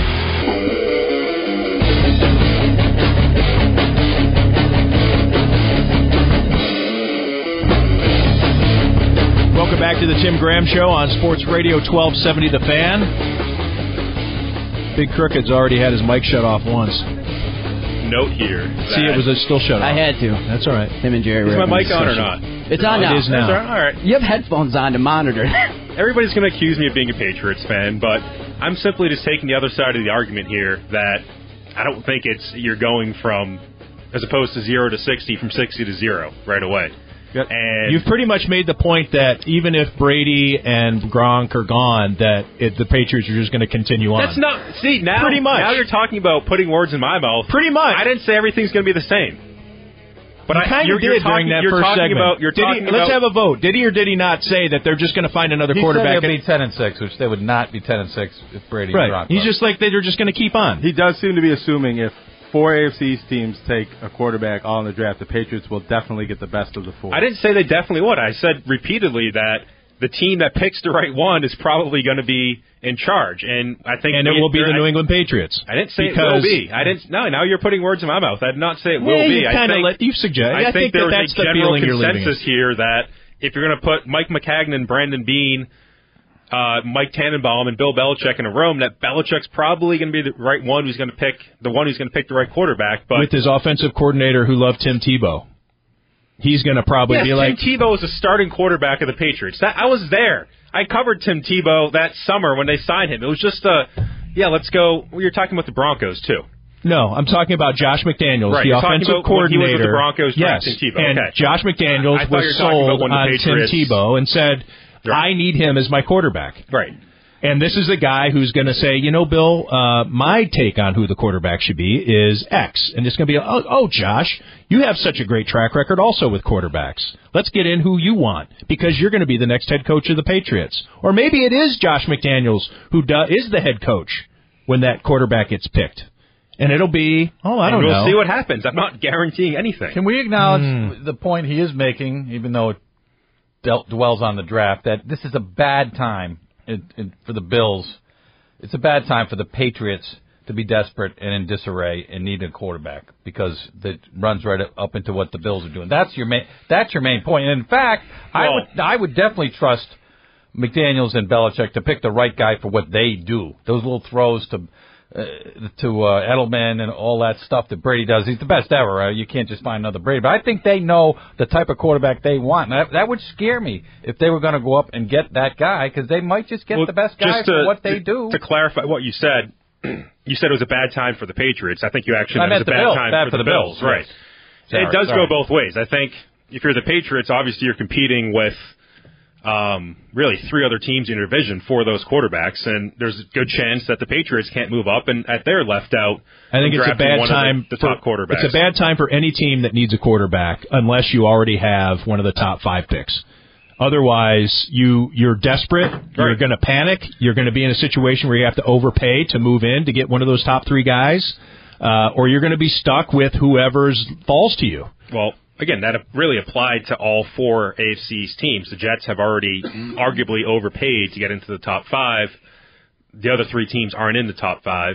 Welcome back to the Tim Graham Show on Sports Radio 1270 The Fan. Big Crooked's already had his mic shut off once. Note here. See, it was still shut off. I had to. That's all right. Him and Jerry. Is my mic on or not? It's on now. It is now. All right. You have headphones on to monitor. Everybody's going to accuse me of being a Patriots fan, but I'm simply just taking the other side of the argument here that I don't think you're going from, as opposed to 0 to 60, from 60 to 0 right away. Yep. And you've pretty much made the point that even if Brady and Gronk are gone, that the Patriots are just going to continue on. That's not. See, now, pretty much. Now you're talking about putting words in my mouth. Pretty much. I didn't say everything's going to be the same. But you kind of did during that first segment. Let's have a vote. Did he or did he not say that they're just going to find another quarterback? He said they'll be 10-6, which they would not be 10-6 if Brady and Gronk. He's just like they're just going to keep on. He does seem to be assuming if 4 AFC teams take a quarterback all in the draft, the Patriots will definitely get the best of the 4. I didn't say they definitely would. I said repeatedly that the team that picks the right one is probably going to be in charge, and I think it will be the New England Patriots. I didn't say it will be. I didn't. No, now you're putting words in my mouth. I did not say it will be. You suggest. I think there that's was a the general feeling you're leaving. consensus here that if you're going to put Mike Maccagnan, Brandon Beane, Mike Tannenbaum, and Bill Belichick in a room, that Belichick's probably going to be the right one who's going to pick the right quarterback. But with his offensive coordinator who loved Tim Tebow. He's going to probably be like... Tim Tebow is the starting quarterback of the Patriots. I was there. I covered Tim Tebow that summer when they signed him. It was just let's go. Well, you're talking about the Broncos, too. No, I'm talking about Josh McDaniels, right, the offensive coordinator. He was with the Broncos drafting Tebow. And Josh McDaniels was sold on Tim Tebow and said, I need him as my quarterback. Right. And this is a guy who's going to say, Bill, my take on who the quarterback should be is X. And it's going to be, Josh, you have such a great track record also with quarterbacks. Let's get in who you want because you're going to be the next head coach of the Patriots. Or maybe it is Josh McDaniels who is the head coach when that quarterback gets picked. And it'll be, I don't know. We'll see what happens. I'm not guaranteeing anything. Can we acknowledge the point he is making, even though it dwells on the draft, that this is a bad time for the Bills? It's a bad time for the Patriots to be desperate and in disarray and need a quarterback because that runs right up into what the Bills are doing. That's your main point. And in fact, I would definitely trust McDaniels and Belichick to pick the right guy for what they do. Those little throws to Edelman and all that stuff that Brady does. He's the best ever. You can't just find another Brady. But I think they know the type of quarterback they want. And that would scare me if they were going to go up and get that guy because they might just get the best guy for what they do. To clarify what you said, you said it was a bad time for the Patriots. I think you actually meant it was a bad time for the Bills. Right. Sorry, it does go both ways. I think if you're the Patriots, obviously you're competing with really 3 other teams in your division for those quarterbacks, and there's a good chance that the Patriots can't move up, and they're left out. I think it's a bad time the top quarterbacks. It's a bad time for any team that needs a quarterback unless you already have one of the top 5 picks. Otherwise, you're desperate. You're going to panic. You're going to be in a situation where you have to overpay to move in to get one of those top 3 guys, or you're going to be stuck with whoever's falls to you. Well, again, that really applied to all 4 AFC's teams. The Jets have already arguably overpaid to get into the top 5. The other 3 teams aren't in the top 5.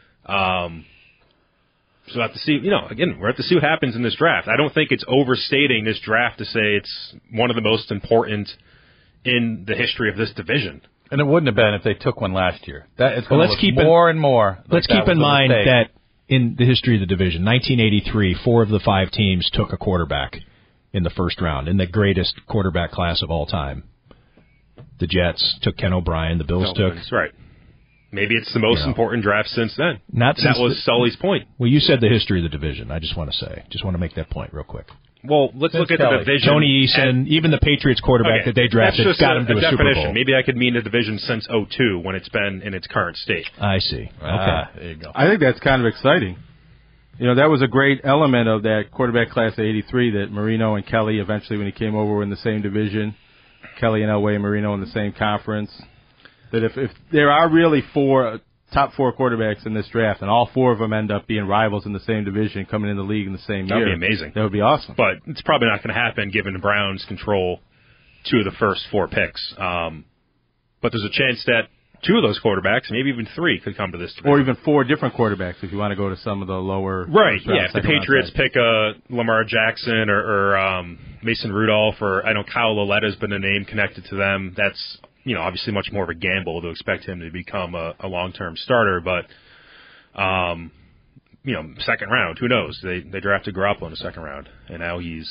So we'll have to see, again, we'll have to see what happens in this draft. I don't think it's overstating this draft to say it's one of the most important in the history of this division. And it wouldn't have been if they took one last year. It's well, let's keep more and more. Let's keep in mind that in the history of the division, 1983, 4 of the 5 teams took a quarterback in the first round, in the greatest quarterback class of all time. The Jets took Ken O'Brien. The Bills took... That's right. Maybe it's the most important draft since then. That was Sully's point. Well, you said the history of the division. I just want to make that point real quick. Well, let's look at the division. Tony Eason, even the Patriots quarterback that they drafted, got him to a Super Bowl. Maybe I could mean the division since 2002 when it's been in its current state. I see. Okay. There you go. I think that's kind of exciting. That was a great element of that quarterback class of 83 that Marino and Kelly eventually, when he came over, were in the same division. Kelly and Elway and Marino in the same conference. That if there are really 4 top 4 quarterbacks in this draft, and all 4 of them end up being rivals in the same division, coming in the league in the same year, that would be amazing. That would be awesome. But it's probably not going to happen given the Browns control 2 of the first 4 picks. But there's a chance that 2 of those quarterbacks, maybe even 3, could come to this division. Or even 4 different quarterbacks if you want to go to some of the lower... Right, yeah. If the Patriots pick Lamar Jackson or Mason Rudolph, or I know Kyle Lauletta's been a name connected to them, that's... obviously much more of a gamble to expect him to become a long-term starter, but, second round, who knows? They drafted Garoppolo in the second round, and now he's,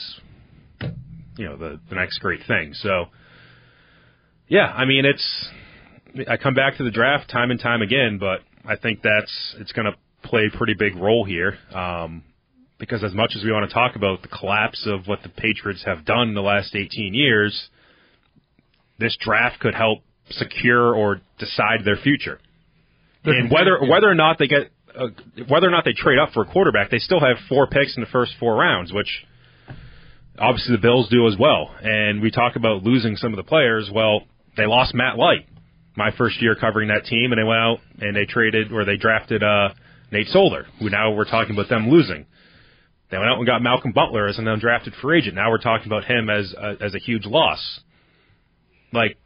the next great thing. So, yeah, I mean, I come back to the draft time and time again, but I think it's going to play a pretty big role here, because as much as we want to talk about the collapse of what the Patriots have done in the last 18 years, this draft could help secure or decide their future. And whether or not they trade up for a quarterback, they still have 4 picks in the first 4 rounds, which obviously the Bills do as well. And we talk about losing some of the players. Well, they lost Matt Light my first year covering that team, and they went out and they drafted Nate Solder, who now we're talking about them losing. They went out and got Malcolm Butler as an undrafted free agent. Now we're talking about him as a huge loss. Like,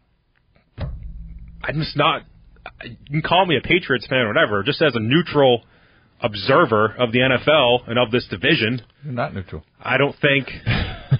I'm just not... You can call me a Patriots fan or whatever, just as a neutral observer of the NFL and of this division. You're not neutral. I don't think it's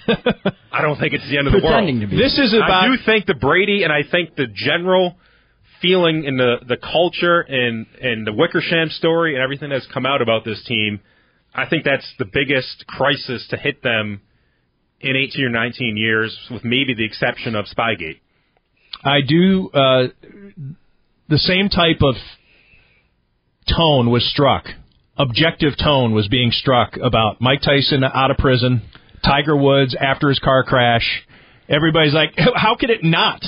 the end of the world. To be. This is about... I do think the Brady, and I think the general feeling in the culture and the Wickersham story and everything that's come out about this team, I think that's the biggest crisis to hit them in 18 or 19 years, with maybe the exception of Spygate. I do. The same type of tone was struck. Objective tone was being struck about Mike Tyson out of prison, Tiger Woods after his car crash. Everybody's like, how could it not?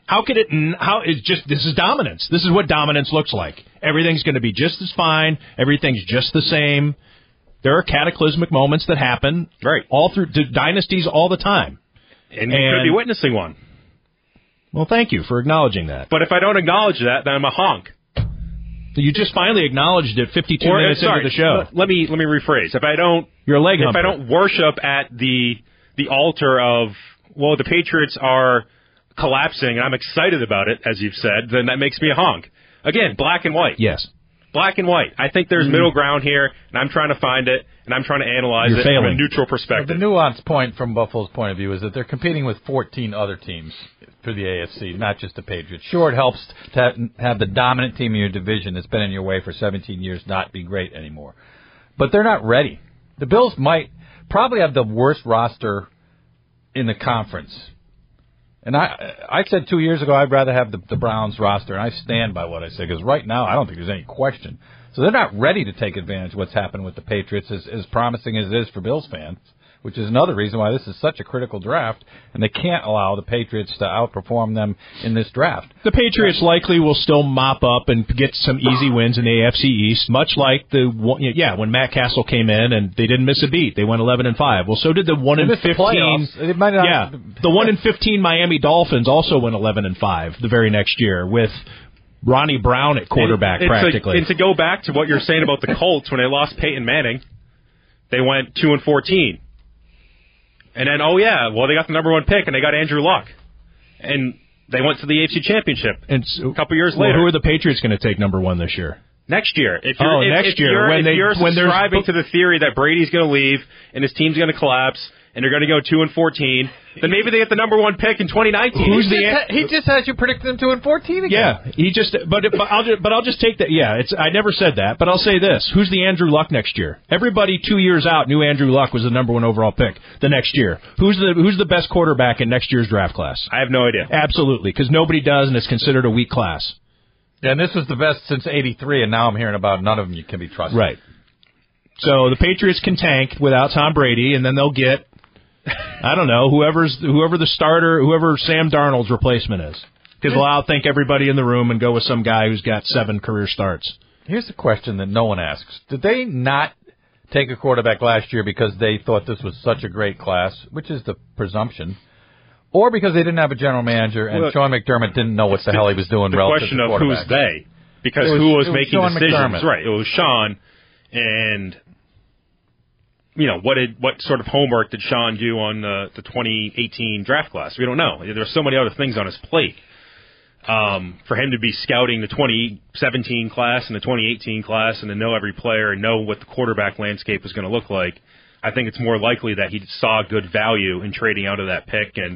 This is dominance. This is what dominance looks like. Everything's going to be just as fine. Everything's just the same. There are cataclysmic moments that happen. Right. All through dynasties all the time. And you could be witnessing one. Well, thank you for acknowledging that. But if I don't acknowledge that, then I'm a honk. You just finally acknowledged it 52 minutes into the show. Let me rephrase. If I don't, you're a leg humper. If I don't worship at the altar of, well, the Patriots are collapsing and I'm excited about it, as you've said, then that makes me a honk. Again, black and white. Yes. Black and white. I think there's middle ground here, and I'm trying to find it, and I'm trying to analyze it from a neutral perspective. But the nuanced point from Buffalo's point of view is that they're competing with 14 other teams for the AFC, not just the Patriots. Sure, it helps to have the dominant team in your division that's been in your way for 17 years not be great anymore. But they're not ready. The Bills might probably have the worst roster in the conference. And I said 2 years ago I'd rather have the Browns roster, and I stand by what I said, because right now I don't think there's any question. So they're not ready to take advantage of what's happened with the Patriots, as promising as it is for Bills fans, which is another reason why this is such a critical draft, and they can't allow the Patriots to outperform them in this draft. The Patriots likely will still mop up and get some easy wins in the AFC East, much like when Matt Castle came in and they didn't miss a beat. They went 11-5. Well, so did the 1-15. It might not, the 1-15 Miami Dolphins also went 11-5 the very next year with Ronnie Brown at quarterback practically. And to go back to what you're saying about the Colts, when they lost Peyton Manning, they went 2-14. And then, they got the number 1 pick, and they got Andrew Luck. And they went to the AFC Championship a couple years later. Who are the Patriots going to take number 1 this year? Next year. If you're when subscribing to the theory that Brady's going to leave and his team's going to collapse, and they're going to go 2-14, then maybe they get the number 1 pick in 2019. He just has you predict them 2-14 again. Yeah, but I'll just take that. Yeah, I never said that, but I'll say this: who's the Andrew Luck next year? Everybody 2 years out knew Andrew Luck was the number 1 overall pick the next year. Who's the best quarterback in next year's draft class? I have no idea. Absolutely, because nobody does, and it's considered a weak class. Yeah, and this was the best since '83, and now I'm hearing about none of them you can be trusted. Right. So the Patriots can tank without Tom Brady, and then they'll get, I don't know, whoever the starter, whoever Sam Darnold's replacement is. Because they'll outthink everybody in the room and go with some guy who's got 7 career starts. Here's the question that no one asks. Did they not take a quarterback last year because they thought this was such a great class, which is the presumption, or because they didn't have a general manager and Sean McDermott didn't know what the hell he was doing relative to quarterback? The question of who's they. Because who was making Sean decisions? McDermott. Right, it was Sean, and what sort of homework did Sean do on the 2018 draft class? We don't know. There's so many other things on his plate. For him to be scouting the 2017 class and the 2018 class and to know every player and know what the quarterback landscape is going to look like, I think it's more likely that he saw good value in trading out of that pick and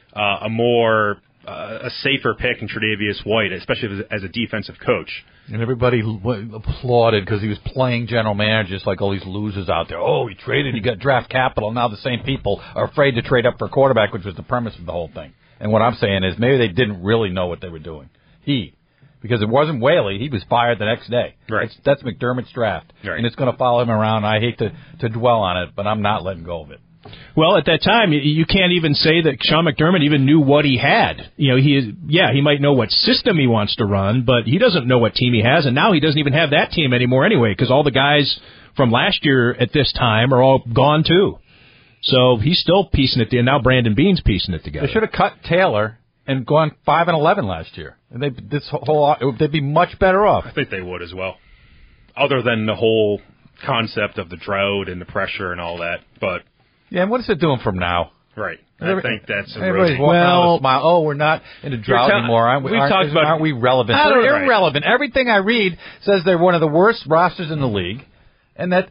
a safer pick in Tre'Davious White, especially as a defensive coach. And everybody applauded because he was playing general manager just like all these losers out there. Oh, he traded, he got draft capital. Now the same people are afraid to trade up for a quarterback, which was the premise of the whole thing. And what I'm saying is maybe they didn't really know what they were doing. Because it wasn't Whaley. He was fired the next day. Right. That's McDermott's draft. Right. And it's going to follow him around. I hate to dwell on it, but I'm not letting go of it. Well, at that time, you can't even say that Sean McDermott even knew what he had. He might know what system he wants to run, but he doesn't know what team he has, and now he doesn't even have that team anymore anyway, because all the guys from last year at this time are all gone too. So he's still piecing it together. Now Brandon Beane's piecing it together. They should have cut Taylor and gone 5-11 last year. And they'd be much better off. I think they would as well. Other than the whole concept of the drought and the pressure and all that, but yeah, and what is it doing from now? Right. I think that's a everybody's walking around with a smile. Oh, we're not in a drought anymore. Aren't we relevant? They're irrelevant. Everything I read says they're one of the worst rosters in the league, and that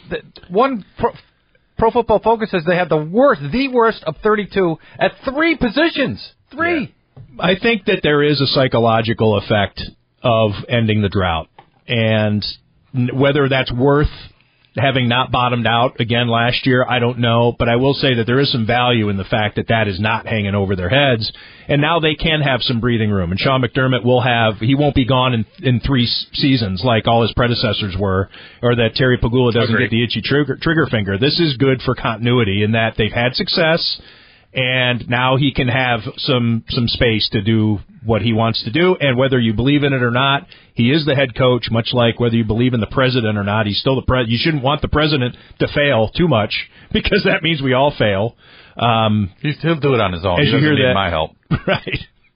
one Pro Football Focus says they have the worst of 32 at 3 positions. 3. Yeah. I think that there is a psychological effect of ending the drought, and whether that's worth having not bottomed out again last year, I don't know, but I will say that there is some value in the fact that is not hanging over their heads, and now they can have some breathing room, and Sean McDermott he won't be gone in 3 seasons like all his predecessors were, or that Terry Pagula doesn't get the itchy trigger finger. This is good for continuity in that they've had success, and now he can have some space to do what he wants to do, and whether you believe in it or not, he is the head coach, much like whether you believe in the president or not. He's still the president. You shouldn't want the president to fail too much, because that means we all fail. He'll do it on his own. He doesn't need my help. Right.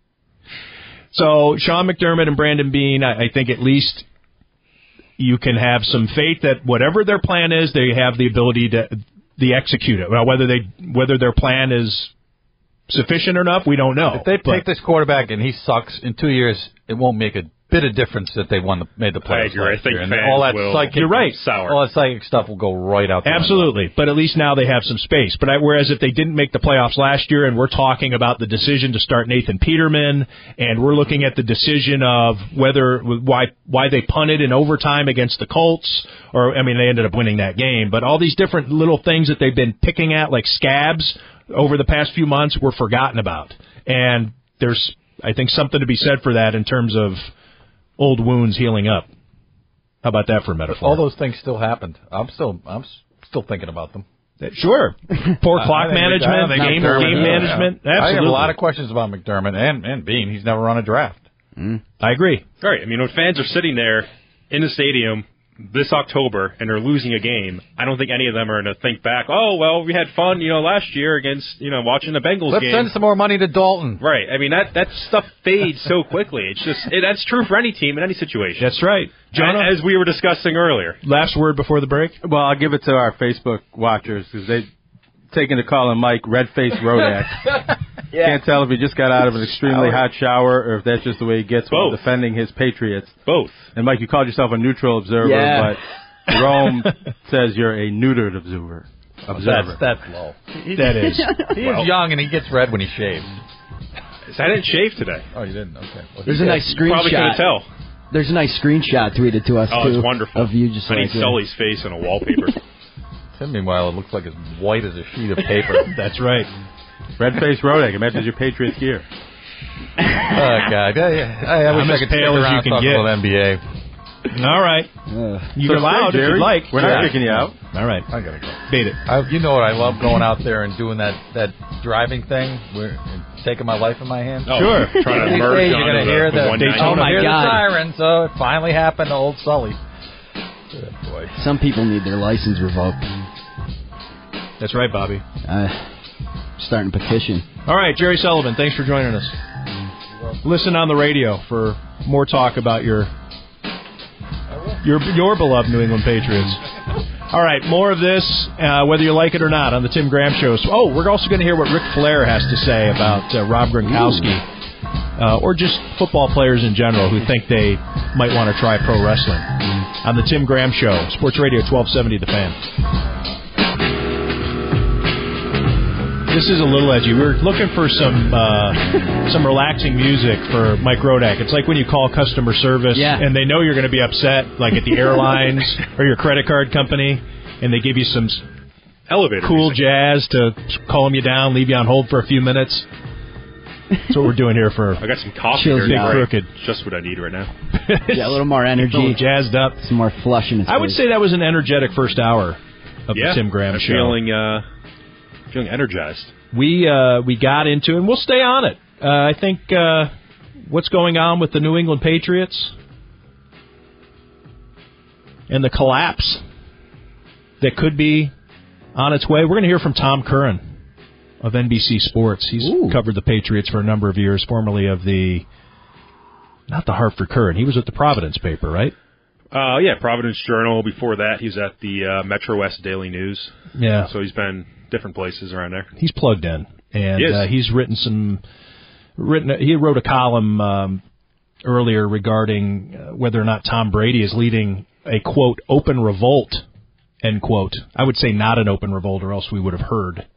So Sean McDermott and Brandon Beane, I think at least you can have some faith that whatever their plan is, they have the ability to execute it. Well, whether their plan is sufficient or not, we don't know. If they take this quarterback and he sucks in 2 years, it won't make a bit of difference that they made the playoffs. I agree. I think fans all that psychic, you're right. Sour. All that psychic stuff will go right out the Absolutely. window. But at least now they have some space. But whereas if they didn't make the playoffs last year, and we're talking about the decision to start Nathan Peterman, and we're looking at the decision of why they punted in overtime against the Colts, they ended up winning that game. But all these different little things that they've been picking at, like scabs, over the past few months, were forgotten about. And there's, I think, something to be said for that in terms of old wounds healing up. How about that for a metaphor? All those things still happened. I'm still thinking about them. Sure. Poor clock management, game management. Absolutely. I have a lot of questions about McDermott and Bean. He's never run a draft. I agree. Right. I mean, when fans are sitting there in the stadium this October and are losing a game, I don't think any of them are going to think back, oh, well, we had fun, last year against, watching the Bengals Let's game. send some more money to Dalton. Right. I mean, that stuff fades so quickly. It's just, that's true for any team in any situation. That's right. Jonah, as we were discussing earlier. last word before the break? Well, I'll give it to our Facebook watchers because they've taken to calling Mike Red-Faced Rodak. Can't tell if he just got out of an extremely hot shower or if that's just the way he gets while defending his Patriots. Both. And, Mike, you called yourself a neutral observer, but Rome says you're a neutered observer. That's low. That is. He's young and he gets red when he shaves. I didn't shave today. Oh, you didn't? Okay. Well, There's a nice screenshot. Probably couldn't tell. There's a nice screenshot tweeted to us, too. It's wonderful. Of you just I need Sully's face on a wallpaper. Tim, meanwhile, it looks like it's white as a sheet of paper. That's right. Red-faced Rodak. It matches your Patriots gear. Oh, God. I wish I could stick pale as around you can talking get. about NBA. All right. You're allowed if you'd like. We're not kicking you out. All right. I got to go. Beat it. You know what? I love going out there and doing that driving thing, and taking my life in my hands. Oh, Sure. Trying to These merge days on you're going to hear the 190. Oh, my hear God. the siren, so it finally happened to old Sully. Good boy. Some people need their license revoked. That's right, Bobby. Starting a petition. All right, Jerry Sullivan, thanks for joining us. Listen on the radio for more talk about your beloved New England Patriots. All right, more of this, whether you like it or not, on the Tim Graham Show. Oh, we're also going to hear what Ric Flair has to say about Rob Gronkowski, or just football players in general who think they might want to try pro wrestling. On the Tim Graham Show, Sports Radio 1270, The Fan. This is a little edgy. We're looking for some relaxing music for Mike Rodak. It's like when you call customer service and they know you're going to be upset, like at the airlines or your credit card company, and they give you some elevator cool music. jazz to calm you down, leave you on hold for a few minutes. That's what we're doing here for I got some coffee Chills here. you out. Crooked. Just what I need right now. Yeah, a little more energy. A little jazzed up. Some more flush in his I would face. say that was an energetic first hour of the Tim Graham I'm Show. feeling energized. We got into it, and we'll stay on it. I think what's going on with the New England Patriots and the collapse that could be on its way. We're going to hear from Tom Curran of NBC Sports. He's covered the Patriots for a number of years, formerly of not the Hartford Courant. He was at the Providence paper, right? Providence Journal. Before that, he was at the Metro West Daily News. Yeah. So he's been different places around there. He's plugged in, and he's written he wrote a column earlier regarding whether or not Tom Brady is leading a, quote, open revolt, end quote. I would say not an open revolt, or else we would have heard.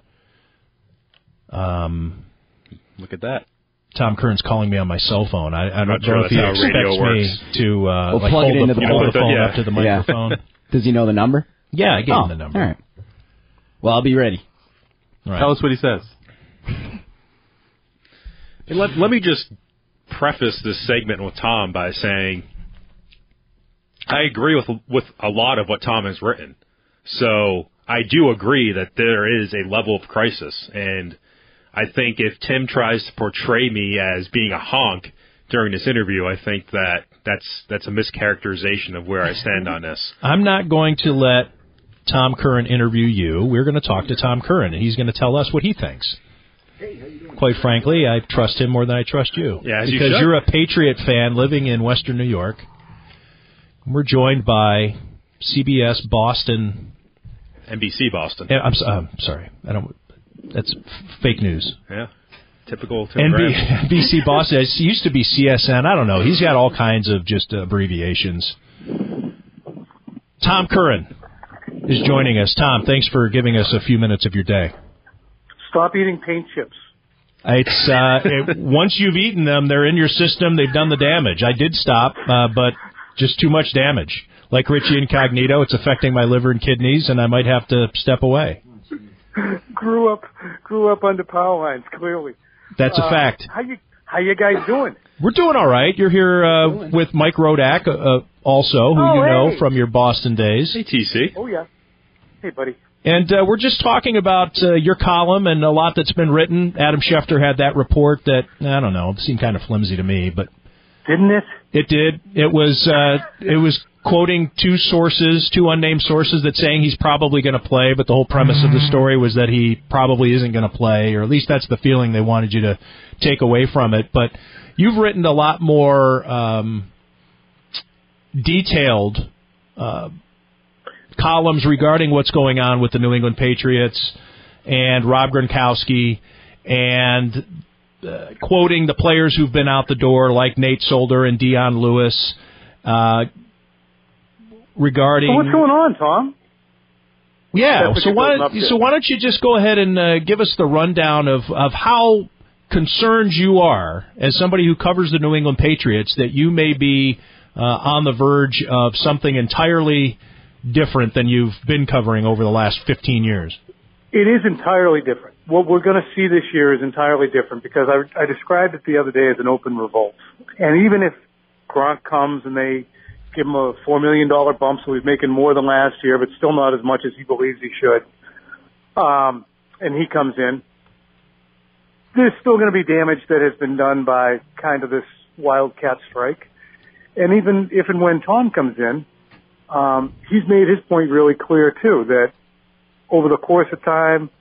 Look at that. Tom Curran's calling me on my cell phone. I don't not sure know if he that's how radio expects works. me to We'll plug it into the hold the phone yeah. up to the microphone. Does he know the number? Yeah, I gave him the number. All right. Well, I'll be ready. Right. Tell us what he says. And let me just preface this segment with Tom by saying I agree with a lot of what Tom has written. So I do agree that there is a level of crisis, and I think if Tim tries to portray me as being a honk during this interview, I think that's a mischaracterization of where I stand on this. I'm not going to let Tom Curran interview you. We're going to talk to Tom Curran, and he's going to tell us what he thinks. Quite frankly, I trust him more than I trust you. Yeah, as you because should. you're a Patriot fan living in Western New York. We're joined by CBS Boston. NBC Boston. I'm sorry. That's fake news. Yeah. Typical Tim Graham. NBC Boston. It used to be CSN. I don't know. He's got all kinds of just abbreviations. Tom Curran is joining us. Tom, thanks for giving us a few minutes of your day. Stop eating paint chips. It's once you've eaten them, they're in your system. They've done the damage. I did stop, but just too much damage. Like Richie Incognito, it's affecting my liver and kidneys, and I might have to step away. Grew up under power lines. Clearly, that's a fact. How you guys doing? We're doing all right. You're here with Mike Rodak, also, who you know from your Boston days. Hey, TC. Oh yeah. Hey, buddy. And we're just talking about your column and a lot that's been written. Adam Schefter had that report that, I don't know, it seemed kind of flimsy to me, but... Didn't it? It did. It was quoting two unnamed sources that saying he's probably going to play, but the whole premise of the story was that he probably isn't going to play, or at least that's the feeling they wanted you to take away from it. But you've written a lot more detailed columns regarding what's going on with the New England Patriots and Rob Gronkowski, and quoting the players who've been out the door, like Nate Solder and Dion Lewis, regarding... So what's going on, Tom? Yeah, so why don't you just go ahead and give us the rundown of how concerned you are, as somebody who covers the New England Patriots, that you may be on the verge of something entirely different than you've been covering over the last 15 years. It is entirely different. What we're going to see this year is entirely different, because I described it the other day as an open revolt. And even if Gronk comes and they give him a $4 million bump, so he's making more than last year, but still not as much as he believes he should, and he comes in, there's still going to be damage that has been done by kind of this wildcat strike. And even if and when Tom comes in, he's made his point really clear, too, that over the course of time,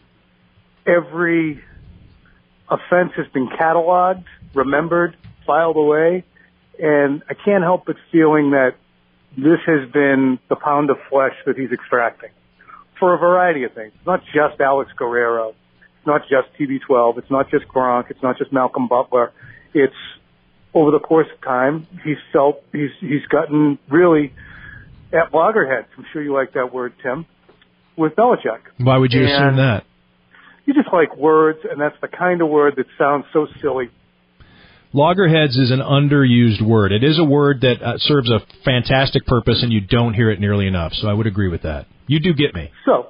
every offense has been cataloged, remembered, filed away, and I can't help but feeling that this has been the pound of flesh that he's extracting for a variety of things. It's not just Alex Guerrero. It's not just TB12. It's not just Gronk. It's not just Malcolm Butler. It's over the course of time, he's gotten really at loggerheads. I'm sure you like that word, Tim, with Belichick. Why would you assume that? You just like words, and that's the kind of word that sounds so silly. Loggerheads is an underused word. It is a word that serves a fantastic purpose, and you don't hear it nearly enough, so I would agree with that. You do get me. So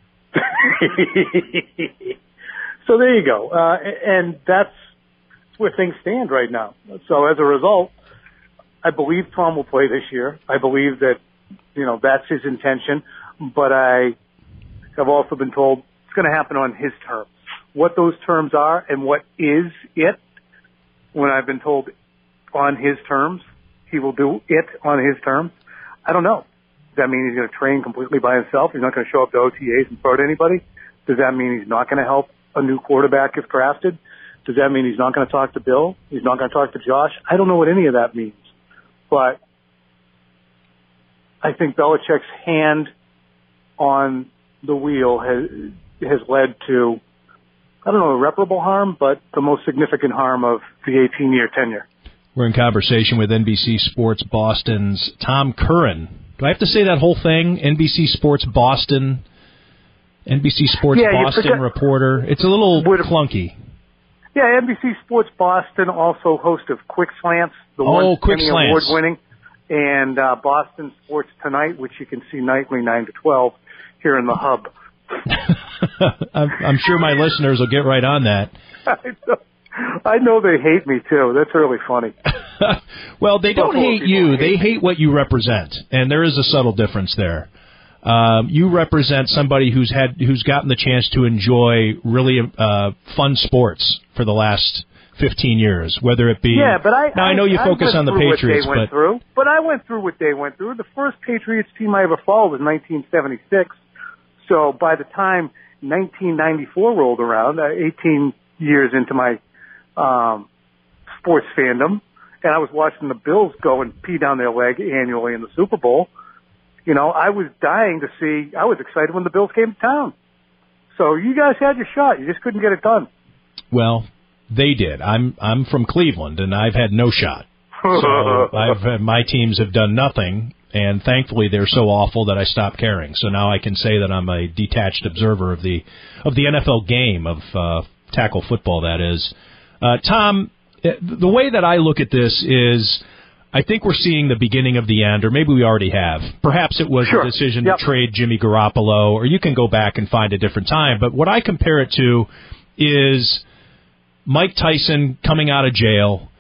there you go. And that's where things stand right now. So as a result, I believe Tom will play this year. I believe that, that's his intention, but I have also been told it's going to happen on his terms. What those terms are and what is it, when I've been told on his terms, he will do it on his terms, I don't know. Does that mean he's going to train completely by himself? He's not going to show up to OTAs and throw to anybody? Does that mean he's not going to help a new quarterback if drafted? Does that mean he's not going to talk to Bill? He's not going to talk to Josh? I don't know what any of that means. But I think Belichick's hand on the wheel has led to, I don't know, irreparable harm, but the most significant harm of the 18-year tenure. We're in conversation with NBC Sports Boston's Tom Curran. Do I have to say that whole thing? NBC Sports Boston, NBC Sports Boston reporter. It's a little clunky. Yeah, NBC Sports Boston, also host of Quick Slants, the Quick Slants, award-winning, and Boston Sports Tonight, which you can see nightly 9 to 12 here in the Hub. I'm sure my listeners will get right on that. I know they hate me, too. That's really funny. Well, they don't hate you. They hate what you represent, and there is a subtle difference there. You represent somebody who's gotten the chance to enjoy really fun sports for the last 15 years, whether it be... Yeah, but I know you focus on the Patriots, but I went through what they went through. The first Patriots team I ever followed was 1976. So by the time 1994 rolled around, 18 years into my sports fandom, and I was watching the Bills go and pee down their leg annually in the Super Bowl, I was dying to see. I was excited when the Bills came to town. So you guys had your shot. You just couldn't get it done. Well, they did. I'm from Cleveland, and I've had no shot. So my teams have done nothing, and thankfully they're so awful that I stopped caring. So now I can say that I'm a detached observer of the NFL game of tackle football. That is, Tom. The way that I look at this is, I think we're seeing the beginning of the end, or maybe we already have. Perhaps it was a decision to trade Jimmy Garoppolo, or you can go back and find a different time. But what I compare it to is Mike Tyson coming out of jail,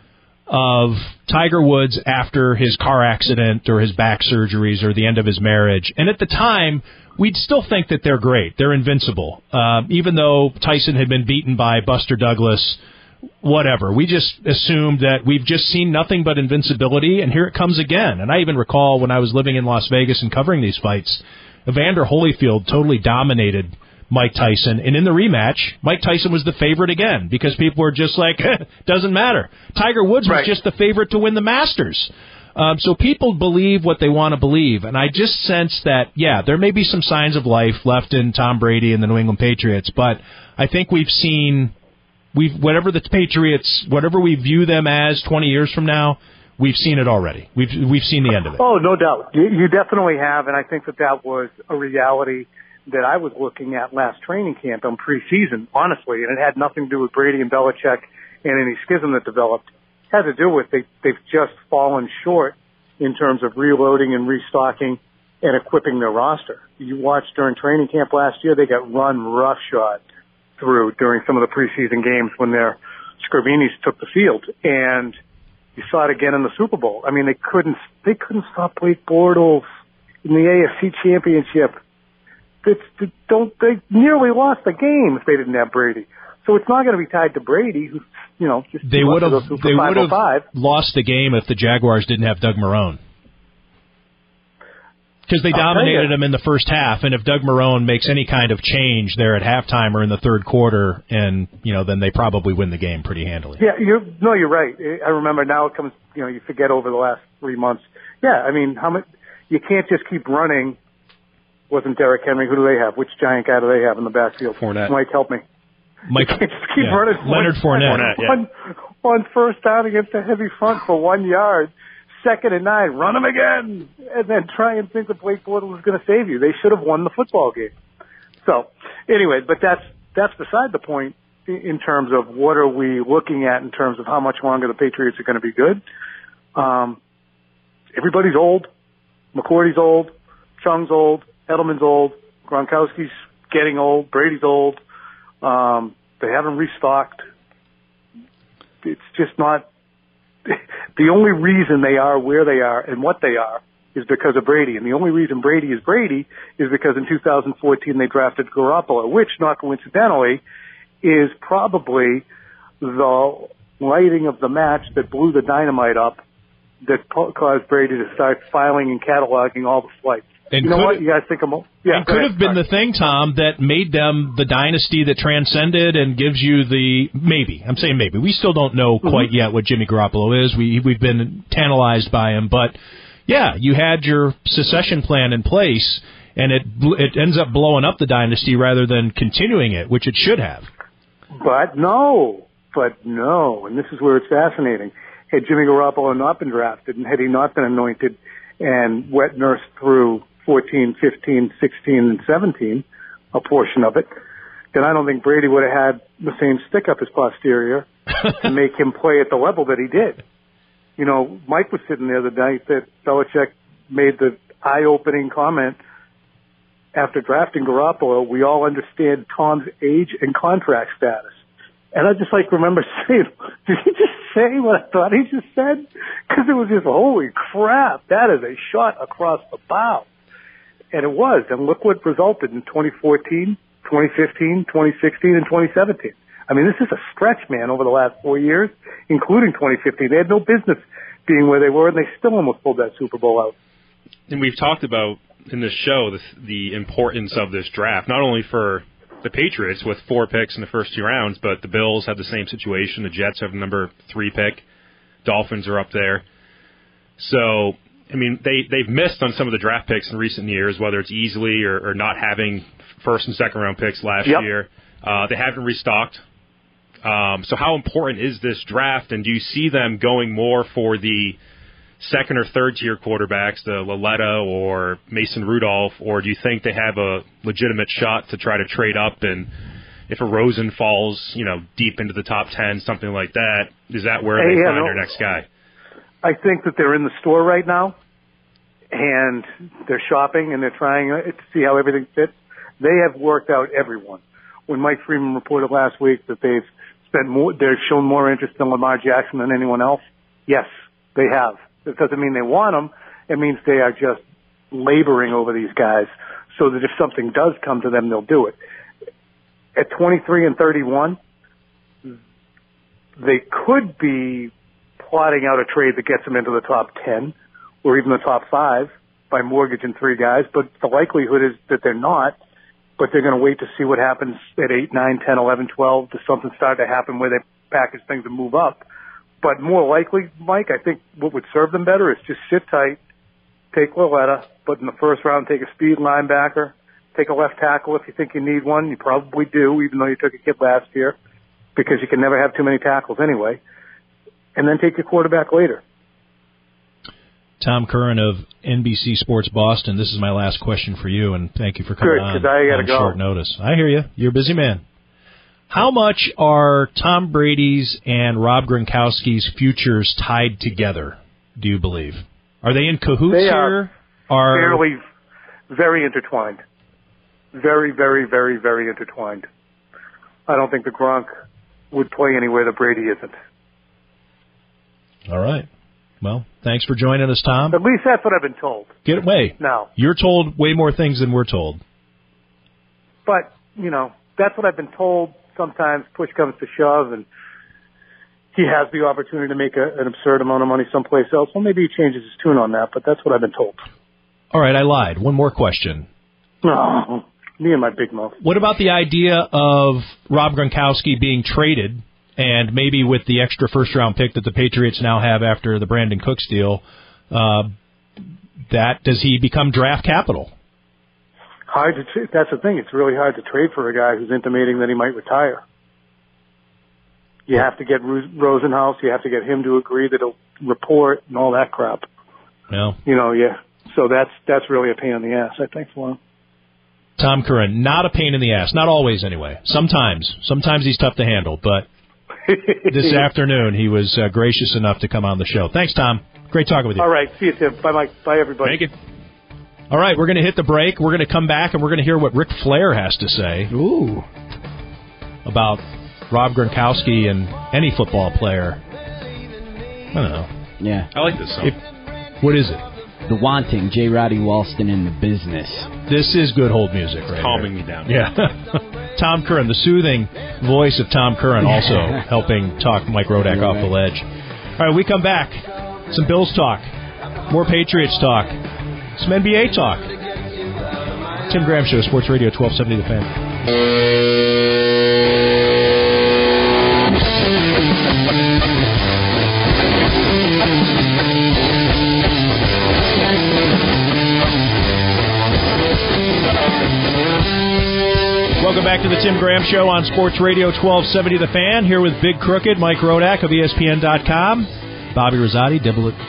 of Tiger Woods after his car accident or his back surgeries or the end of his marriage. And at the time, we'd still think that they're great. They're invincible. Even though Tyson had been beaten by Buster Douglas, whatever. We just assumed that we've just seen nothing but invincibility, and here it comes again. And I even recall when I was living in Las Vegas and covering these fights, Evander Holyfield totally dominated Mike Tyson, and in the rematch, Mike Tyson was the favorite again because people were just like, doesn't matter. Tiger Woods was just the favorite to win the Masters. So people believe what they want to believe, and I just sense that, yeah, there may be some signs of life left in Tom Brady and the New England Patriots, but I think whatever the Patriots, whatever we view them as 20 years from now, we've seen it already. We've seen the end of it. Oh, no doubt. You definitely have, and I think that was a reality that I was looking at last training camp on preseason, honestly, and it had nothing to do with Brady and Belichick and any schism that developed. It had to do with they've just fallen short in terms of reloading and restocking and equipping their roster. You watched during training camp last year, they got run roughshod through during some of the preseason games when their Scribinis took the field, and you saw it again in the Super Bowl. I mean, they couldn't stop Blake Bortles in the AFC Championship. They nearly lost the game if they didn't have Brady. So it's not going to be tied to Brady, who's, just they would have lost the game if the Jaguars didn't have Doug Marrone. Because they dominated them in the first half, and if Doug Marrone makes any kind of change there at halftime or in the third quarter, and then they probably win the game pretty handily. Yeah, you're right. I remember now it comes. You forget over the last 3 months. Yeah, I mean, you can't just keep running. Wasn't Derrick Henry? Who do they have? Which giant guy do they have in the backfield? Fournette. Mike, help me. Mike, you can't just keep running. Leonard Fournette. On first down against a heavy front for 1 yard. 2nd and 9, run him again, and then try and think that Blake Bortles was going to save you. They should have won the football game. So, anyway, but that's beside the point in terms of what are we looking at in terms of how much longer the Patriots are going to be good. Everybody's old. McCourty's old. Chung's old. Edelman's old. Gronkowski's getting old. Brady's old. They haven't restocked. It's just not. The only reason they are where they are and what they are is because of Brady. And the only reason Brady is because in 2014 they drafted Garoppolo, which, not coincidentally, is probably the lighting of the match that blew the dynamite up that caused Brady to start filing and cataloging all the flights. And what? You guys think I'm... Yeah, it could have been the thing, Tom, that made them the dynasty that transcended and gives you the... Maybe. I'm saying maybe. We still don't know quite yet what Jimmy Garoppolo is. We've been tantalized by him. But, yeah, you had your succession plan in place, and it ends up blowing up the dynasty rather than continuing it, which it should have. But no. And this is where it's fascinating. Had Jimmy Garoppolo not been drafted and had he not been anointed and wet nursed through 14, 15, 16, and 17, a portion of it, then I don't think Brady would have had the same stick up his posterior to make him play at the level that he did. Mike was sitting there the night that Belichick made the eye-opening comment after drafting Garoppolo, we all understand Tom's age and contract status. And I just remember saying, did he just say what I thought he just said? Because it was just, holy crap, that is a shot across the bow. And it was. And look what resulted in 2014, 2015, 2016, and 2017. I mean, this is a stretch, man, over the last 4 years, including 2015. They had no business being where they were, and they still almost pulled that Super Bowl out. And we've talked about in this show the importance of this draft, not only for the Patriots with 4 picks in the first 2 rounds, but the Bills have the same situation. The Jets have the number 3 pick. Dolphins are up there. So, I mean, they've missed on some of the draft picks in recent years, whether it's easily or not having first and second round picks last year. They haven't restocked. So how important is this draft, and do you see them going more for the second or third tier quarterbacks, the Laletta or Mason Rudolph, or do you think they have a legitimate shot to try to trade up, and if a Rosen falls, deep into the top 10, something like that, is that where they find their next guy? I think that they're in the store right now, and they're shopping, and they're trying to see how everything fits. They have worked out everyone. When Mike Freeman reported last week that they've shown more interest in Lamar Jackson than anyone else, Yes, they have. It doesn't mean they want them. It means they are just laboring over these guys so that if something does come to them, they'll do it. At 23 and 31, they could be plotting out a trade that gets them into the top 10 or even the top 5 by mortgaging 3 guys, but the likelihood is that they're not, but they're going to wait to see what happens at 8, 9, 10, 11, 12. Does something start to happen where they package things and move up? But more likely, Mike, I think what would serve them better is just sit tight, take Willetta, but in the first round take a speed linebacker, take a left tackle if you think you need one. You probably do, even though you took a kid last year, because you can never have too many tackles anyway. And then take your quarterback later. Tom Curran of NBC Sports Boston, this is my last question for you, and thank you for coming on short notice. I hear you. You're a busy man. How much are Tom Brady's and Rob Gronkowski's futures tied together, do you believe? Are they in cahoots here? Fairly, very intertwined. Very, very, very, very intertwined. I don't think the Gronk would play anywhere that Brady isn't. All right. Well, thanks for joining us, Tom. At least that's what I've been told. Get away. Now. You're told way more things than we're told. But, that's what I've been told. Sometimes push comes to shove, and he has the opportunity to make an absurd amount of money someplace else. Well, maybe he changes his tune on that, but that's what I've been told. All right, I lied. One more question. Oh, me and my big mouth. What about the idea of Rob Gronkowski being traded, and maybe with the extra first-round pick that the Patriots now have after the Brandon Cooks deal, does he become draft capital? That's the thing. It's really hard to trade for a guy who's intimating that he might retire. You have to get Rosenhaus. You have to get him to agree that he'll report and all that crap. No. So that's really a pain in the ass, I think, for him. Tom Curran, not a pain in the ass. Not always, anyway. Sometimes he's tough to handle, but this afternoon he was gracious enough to come on the show. Thanks, Tom. Great talking with you. All right. See you, Tim. Bye, Mike. Bye, everybody. Thank you. All right, we're going to hit the break. We're going to come back, and we're going to hear what Ric Flair has to say about Rob Gronkowski and any football player. I don't know. Yeah. I like this song. What is it? The Wanting, J. Roddy Walston in the Business. This is good hold music right Calming here. me down. Yeah. Tom Curran, the soothing voice of Tom Curran, also helping talk Mike Rodak off the ledge. All right, we come back. Some Bills talk. More Patriots talk. Some NBA talk. Tim Graham Show, Sports Radio 1270 The Fan. Welcome back to the Tim Graham Show on Sports Radio 1270 The Fan. Here with Big Crooked, Mike Rodak of ESPN.com. Bobby Rosati,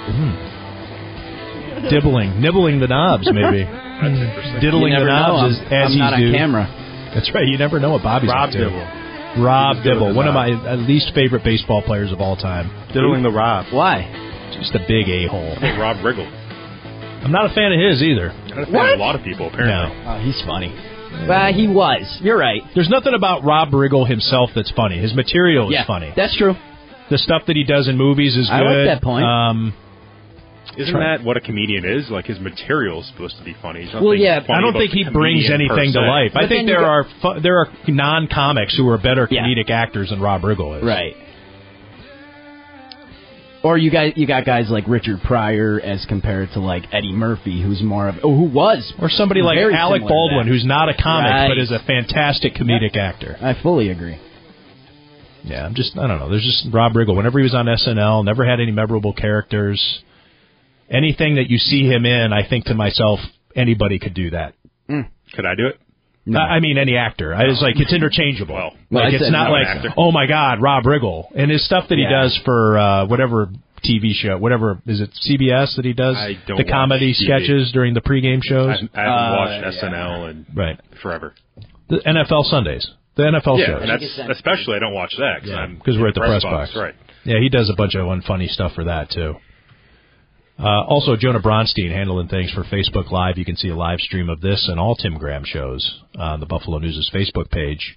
nibbling the knobs, maybe. That's interesting. Diddling the knobs as I'm not do. on camera. That's right. You never know what Bobby's up to. Dibble. Rob Dibble, one of my least favorite baseball players of all time. Diddling the Rob. Why? Just a big a-hole. Hey, Rob Riggle. I'm not a fan of his either. Not a fan of a lot of people, apparently. No. Oh, he's funny. He was. You're right. There's nothing about Rob Riggle himself that's funny. His material is funny. That's true. The stuff that he does in movies is good. I like that point. Isn't that what a comedian is? Like, his material is supposed to be funny. Well, yeah, I don't think he brings anything to life. I think there are non-comics who are better comedic actors than Rob Riggle is. Right. Or you got guys like Richard Pryor as compared to like Eddie Murphy, who was or somebody like Alec Baldwin, who's not a comic but is a fantastic comedic actor. I fully agree. Yeah, I don't know. There's just Rob Riggle. Whenever he was on SNL, never had any memorable characters. Anything that you see him in, I think to myself, anybody could do that. Could I do it? No. I mean, any actor. I was like, it's interchangeable. It's not like, oh my God, Rob Riggle. And his stuff that he does for whatever TV show, is it CBS that he does? The comedy sketches during the pregame shows? I haven't watched SNL in forever. The NFL Sundays. The NFL shows. And that's, especially I don't watch that because we're at the press box. Right. Yeah, he does a bunch of unfunny stuff for that, too. Also, Jonah Bronstein handling things for Facebook Live. You can see a live stream of this and all Tim Graham shows on the Buffalo News' Facebook page.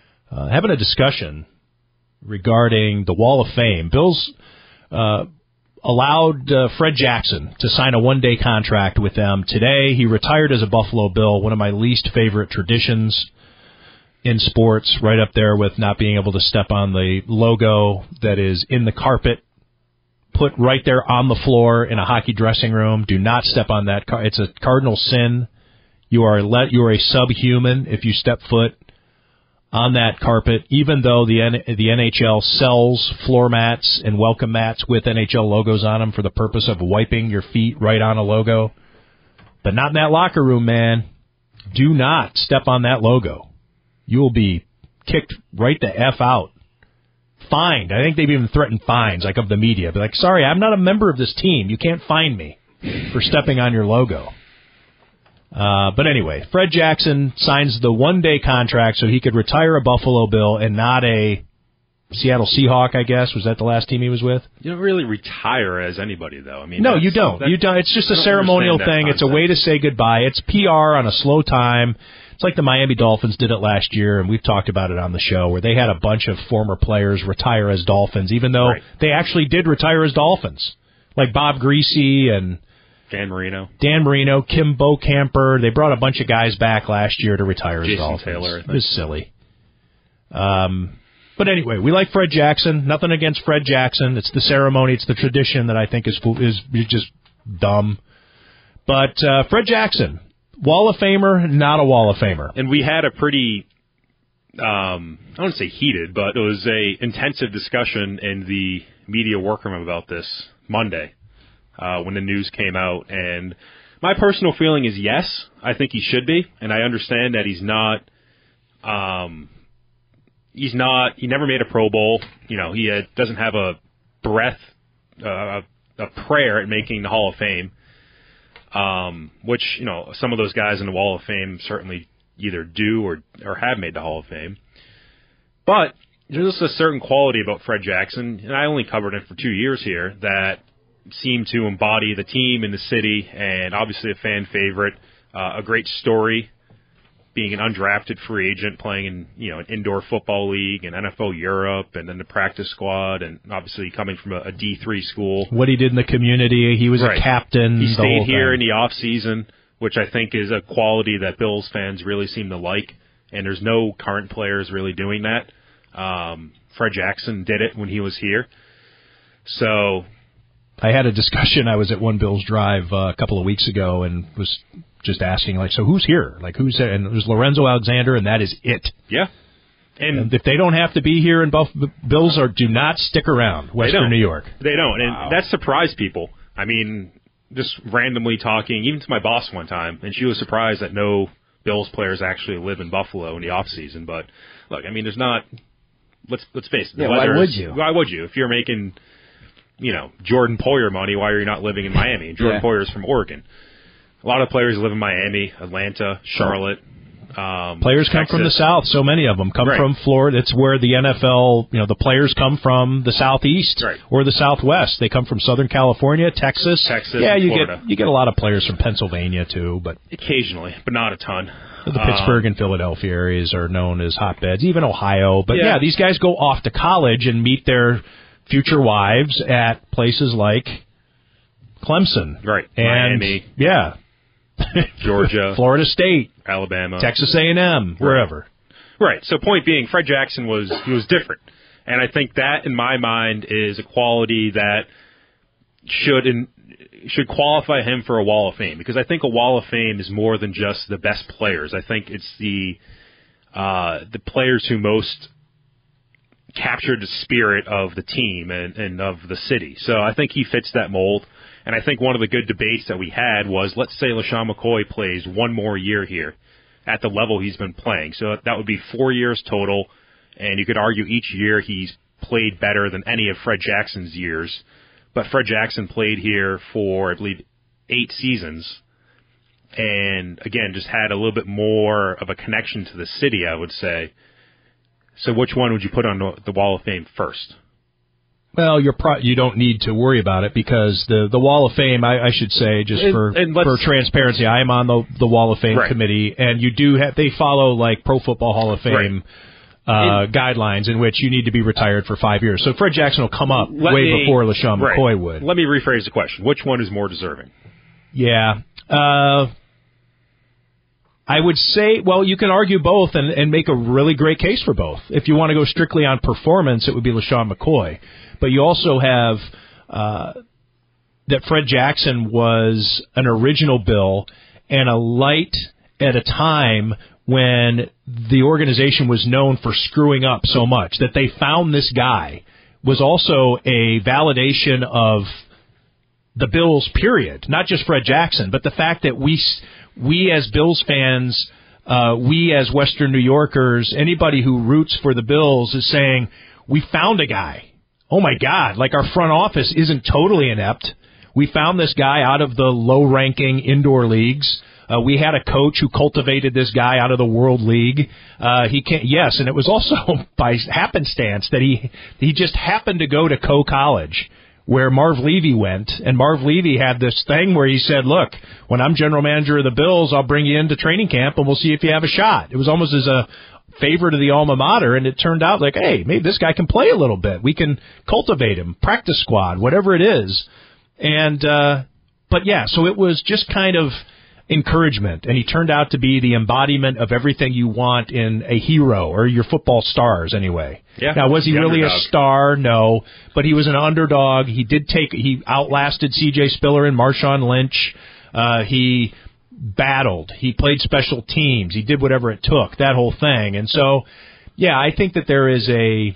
Having a discussion regarding the Wall of Fame. Bills allowed Fred Jackson to sign a one-day contract with them today. He retired as a Buffalo Bill, one of my least favorite traditions in sports, right up there with not being able to step on the logo that is in the carpet, put right there on the floor in a hockey dressing room. Do not step on that. It's a cardinal sin. You are a subhuman if you step foot on that carpet, even though the NHL sells floor mats and welcome mats with NHL logos on them for the purpose of wiping your feet right on a logo. But not in that locker room, man. Do not step on that logo. You will be kicked right the F out. Fined. I think they've even threatened fines, like of the media. Be like, sorry, I'm not a member of this team. You can't fine me for stepping on your logo. But anyway, Fred Jackson signs the one-day contract so he could retire a Buffalo Bill and not a Seattle Seahawk, I guess. Was that the last team he was with? You don't really retire as anybody, though. I mean, no, you don't. You don't. It's just a ceremonial thing. It's a way to say goodbye. It's PR on a slow time. It's like the Miami Dolphins did it last year, and we've talked about it on the show, where they had a bunch of former players retire as Dolphins, even though they actually did retire as Dolphins, like Bob Greasy and Dan Marino, Kim Bokamper. They brought a bunch of guys back last year to retire as Dolphins. Taylor, I think. It was silly. But anyway, we like Fred Jackson. Nothing against Fred Jackson. It's the ceremony. It's the tradition that I think is just dumb. But Fred Jackson, Wall of Famer, not a Wall of Famer. And we had a pretty, I wouldn't say heated, but it was a intensive discussion in the media workroom about this Monday. When the news came out, and my personal feeling is yes, I think he should be, and I understand that he's not, he never made a Pro Bowl, he doesn't have a prayer at making the Hall of Fame, which, some of those guys in the Wall of Fame certainly either do or have made the Hall of Fame, but there's just a certain quality about Fred Jackson, and I only covered him for 2 years here, that seemed to embody the team and the city, and obviously a fan favorite, a great story, being an undrafted free agent, playing in an indoor football league and NFL Europe, and then the practice squad, and obviously coming from a D3 school. What he did in the community, he was a captain. He stayed here in the off season, which I think is a quality that Bills fans really seem to like, and there's no current players really doing that. Fred Jackson did it when he was here, so. I had a discussion. I was at One Bills Drive a couple of weeks ago and was just asking, so who's here? Who's there? And it was Lorenzo Alexander, and that is it. Yeah. And if they don't have to be here, Bills do not stick around Western New York. They don't, and that surprised people. I mean, just randomly talking, even to my boss one time, and she was surprised that no Bills players actually live in Buffalo in the off season. But look, I mean, there's not. Let's face it. Yeah, why would you? Why would you? If you're making Jordan Poyer money, why are you not living in Miami? Jordan Poyer's from Oregon. A lot of players live in Miami, Atlanta, Charlotte. Players come from the South. So many of them come from Florida. It's where the NFL, the players come from the Southeast or the Southwest. They come from Southern California, Texas. Yeah, you get a lot of players from Pennsylvania too, but occasionally, but not a ton. The Pittsburgh and Philadelphia areas are known as hotbeds, even Ohio. But yeah, these guys go off to college and meet their future wives at places like Clemson. Right. And, Miami. Yeah. Georgia. Florida State. Alabama. Texas A&M. Wherever. Right. So point being, Fred Jackson was different. And I think that, in my mind, is a quality that should qualify him for a Wall of Fame. Because I think a Wall of Fame is more than just the best players. I think it's the players who most captured the spirit of the team and of the city. So I think he fits that mold. And I think one of the good debates that we had was, let's say LeSean McCoy plays one more year here at the level he's been playing. So that would be 4 years total. And you could argue each year he's played better than any of Fred Jackson's years. But Fred Jackson played here for, I believe, 8 seasons. And, again, just had a little bit more of a connection to the city, I would say. So which one would you put on the Wall of Fame first? Well, you don't need to worry about it because the Wall of Fame, I should say, just for transparency, I am on the Wall of Fame committee, and you do they follow like Pro Football Hall of Fame guidelines in which you need to be retired for 5 years. So Fred Jackson will come up before LeSean McCoy would. Let me rephrase the question. Which one is more deserving? Yeah. I would say, well, you can argue both and make a really great case for both. If you want to go strictly on performance, it would be LeSean McCoy. But you also have that Fred Jackson was an original Bill and a light at a time when the organization was known for screwing up so much. That they found this guy was also a validation of the Bills, period. Not just Fred Jackson, but the fact that we as Bills fans, we as Western New Yorkers, anybody who roots for the Bills is saying, we found a guy. Oh, my God, like our front office isn't totally inept. We found this guy out of the low-ranking indoor leagues. We had a coach who cultivated this guy out of the World League. Yes, and it was also by happenstance that he just happened to go to Coe College, where Marv Levy went, and Marv Levy had this thing where he said, look, when I'm general manager of the Bills, I'll bring you into training camp, and we'll see if you have a shot. It was almost as a favor to the alma mater, and it turned out like, hey, maybe this guy can play a little bit. We can cultivate him, practice squad, whatever it is. And but, yeah, so it was just kind of encouragement, and he turned out to be the embodiment of everything you want in a hero, or your football stars anyway. Yeah, now, was he really underdog. a star? No, but he was an underdog. He outlasted C.J. Spiller and Marshawn Lynch. He battled. He played special teams. He did whatever it took, that whole thing. And so, yeah, I think that there is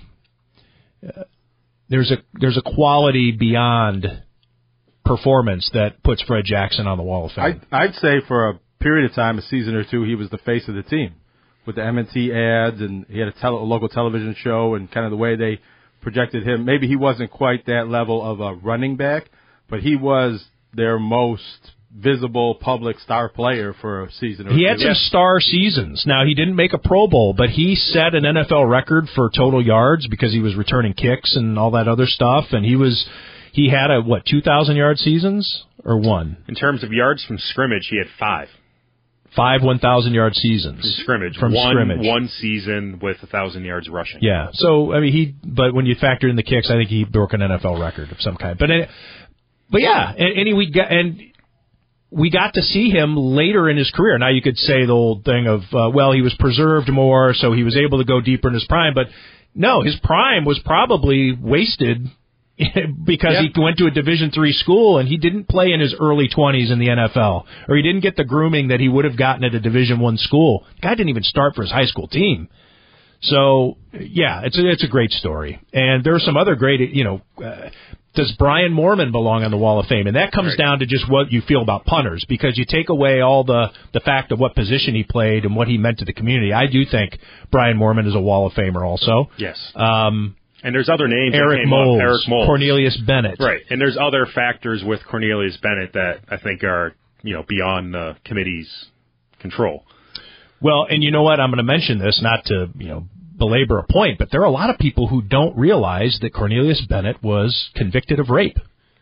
there's a quality beyond performance that puts Fred Jackson on the Wall of Fame. I'd say for a period of time, a season or two, he was the face of the team with the M&T ads, and he had a local television show, and kind of the way they projected him. Maybe he wasn't quite that level of a running back, but he was their most visible public star player for a season or two. He had some star seasons. Now, he didn't make a Pro Bowl, but he set an NFL record for total yards because he was returning kicks and all that other stuff, and he had 2,000-yard seasons or one? In terms of yards from scrimmage, he had 5. 5 1,000-yard seasons. From scrimmage. One season with 1,000 yards rushing. Yeah. So, I mean, but when you factor in the kicks, I think he broke an NFL record of some kind. But yeah, and we got to see him later in his career. Now, you could say the old thing of, he was preserved more, so he was able to go deeper in his prime. But no, his prime was probably wasted because he went to a Division III school and he didn't play in his early 20s in the NFL, or he didn't get the grooming that he would have gotten at a Division I school. The guy didn't even start for his high school team. So, yeah, it's a great story. And there are some other great, does Brian Moorman belong on the Wall of Fame? And that comes down to just what you feel about punters, because you take away all the fact of what position he played and what he meant to the community. I do think Brian Moorman is a Wall of Famer also. Yes. And there's other names. Eric Moles, Cornelius Bennett. Right. And there's other factors with Cornelius Bennett that I think are, beyond the committee's control. Well, and you know what? I'm going to mention this, not to, belabor a point, but there are a lot of people who don't realize that Cornelius Bennett was convicted of rape.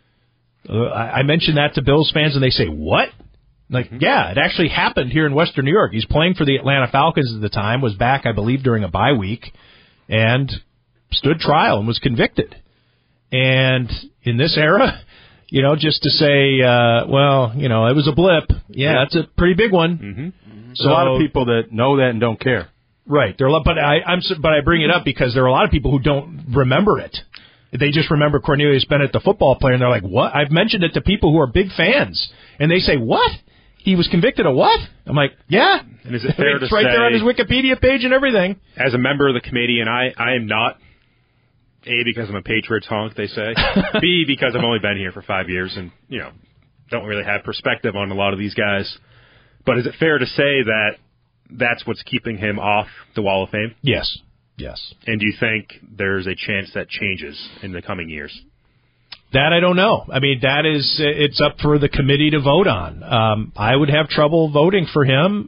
I mentioned that to Bills fans, and they say, what? Like, yeah, it actually happened here in Western New York. He's playing for the Atlanta Falcons at the time, was back, I believe, during a bye week, and stood trial and was convicted. And in this era, just to say, it was a blip. Yeah, that's a pretty big one. Mm-hmm. So a lot of people that know that and don't care. Right. But I bring it up because there are a lot of people who don't remember it. They just remember Cornelius Bennett, the football player, and they're like, what? I've mentioned it to people who are big fans, and they say, what? He was convicted of what? I'm like, yeah. And is it fair to it's right say, there on his Wikipedia page and everything. As a member of the committee, and I am not, A, because I'm a Patriots honk, they say. B, because I've only been here for 5 years and, don't really have perspective on a lot of these guys. But is it fair to say that that's what's keeping him off the Wall of Fame? Yes. And do you think there's a chance that changes in the coming years? That I don't know. I mean, it's up for the committee to vote on. I would have trouble voting for him.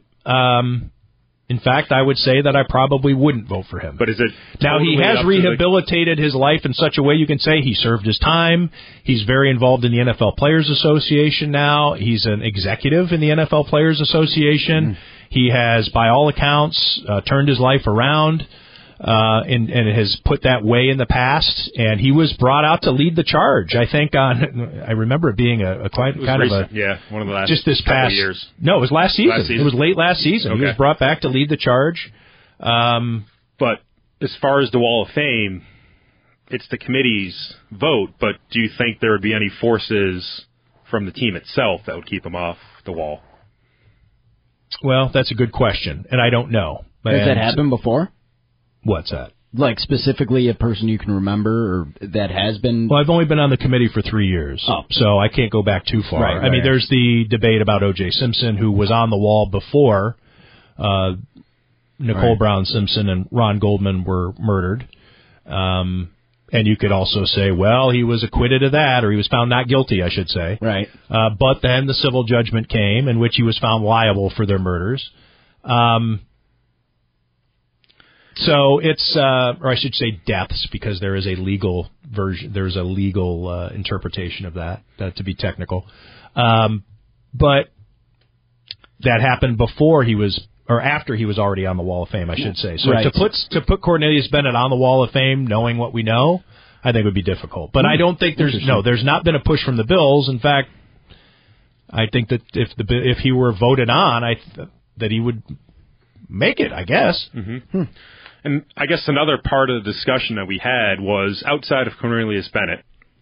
In fact, I would say that I probably wouldn't vote for him. But is it now he has rehabilitated his life in such a way you can say he served his time. He's very involved in the NFL Players Association now. He's an executive in the NFL Players Association. He has, by all accounts, turned his life around. and has put that way in the past. And he was brought out to lead the charge. I think I remember it being a quite kind recent. of one of the last just this couple past years. No, it was last season. It was late last season. Okay. He was brought back to lead the charge. But as far as the Wall of Fame, it's the committee's vote. But do you think there would be any forces from the team itself that would keep him off the wall? Well, that's a good question, and I don't know. Has that happened before? What's that? Like specifically a person you can remember or that has been? Well, I've only been on the committee for 3 years, so I can't go back too far. Right, I mean, there's the debate about O.J. Simpson, who was on the wall before Nicole Brown Simpson and Ron Goldman were murdered. And you could also say, well, he was acquitted of that, or he was found not guilty, I should say. Right. But then the civil judgment came in which he was found liable for their murders. So it's, or I should say deaths, because there is a legal version, there's a legal interpretation of that, to be technical. But that happened before he was, or after he was already on the Wall of Fame, I should say. So to put Cornelius Bennett on the Wall of Fame, knowing what we know, I think would be difficult. But I don't think there's not been a push from the Bills. In fact, I think that if he were voted on, that he would make it, I guess. Mm-hmm. And I guess another part of the discussion that we had was outside of Cornelius Bennett.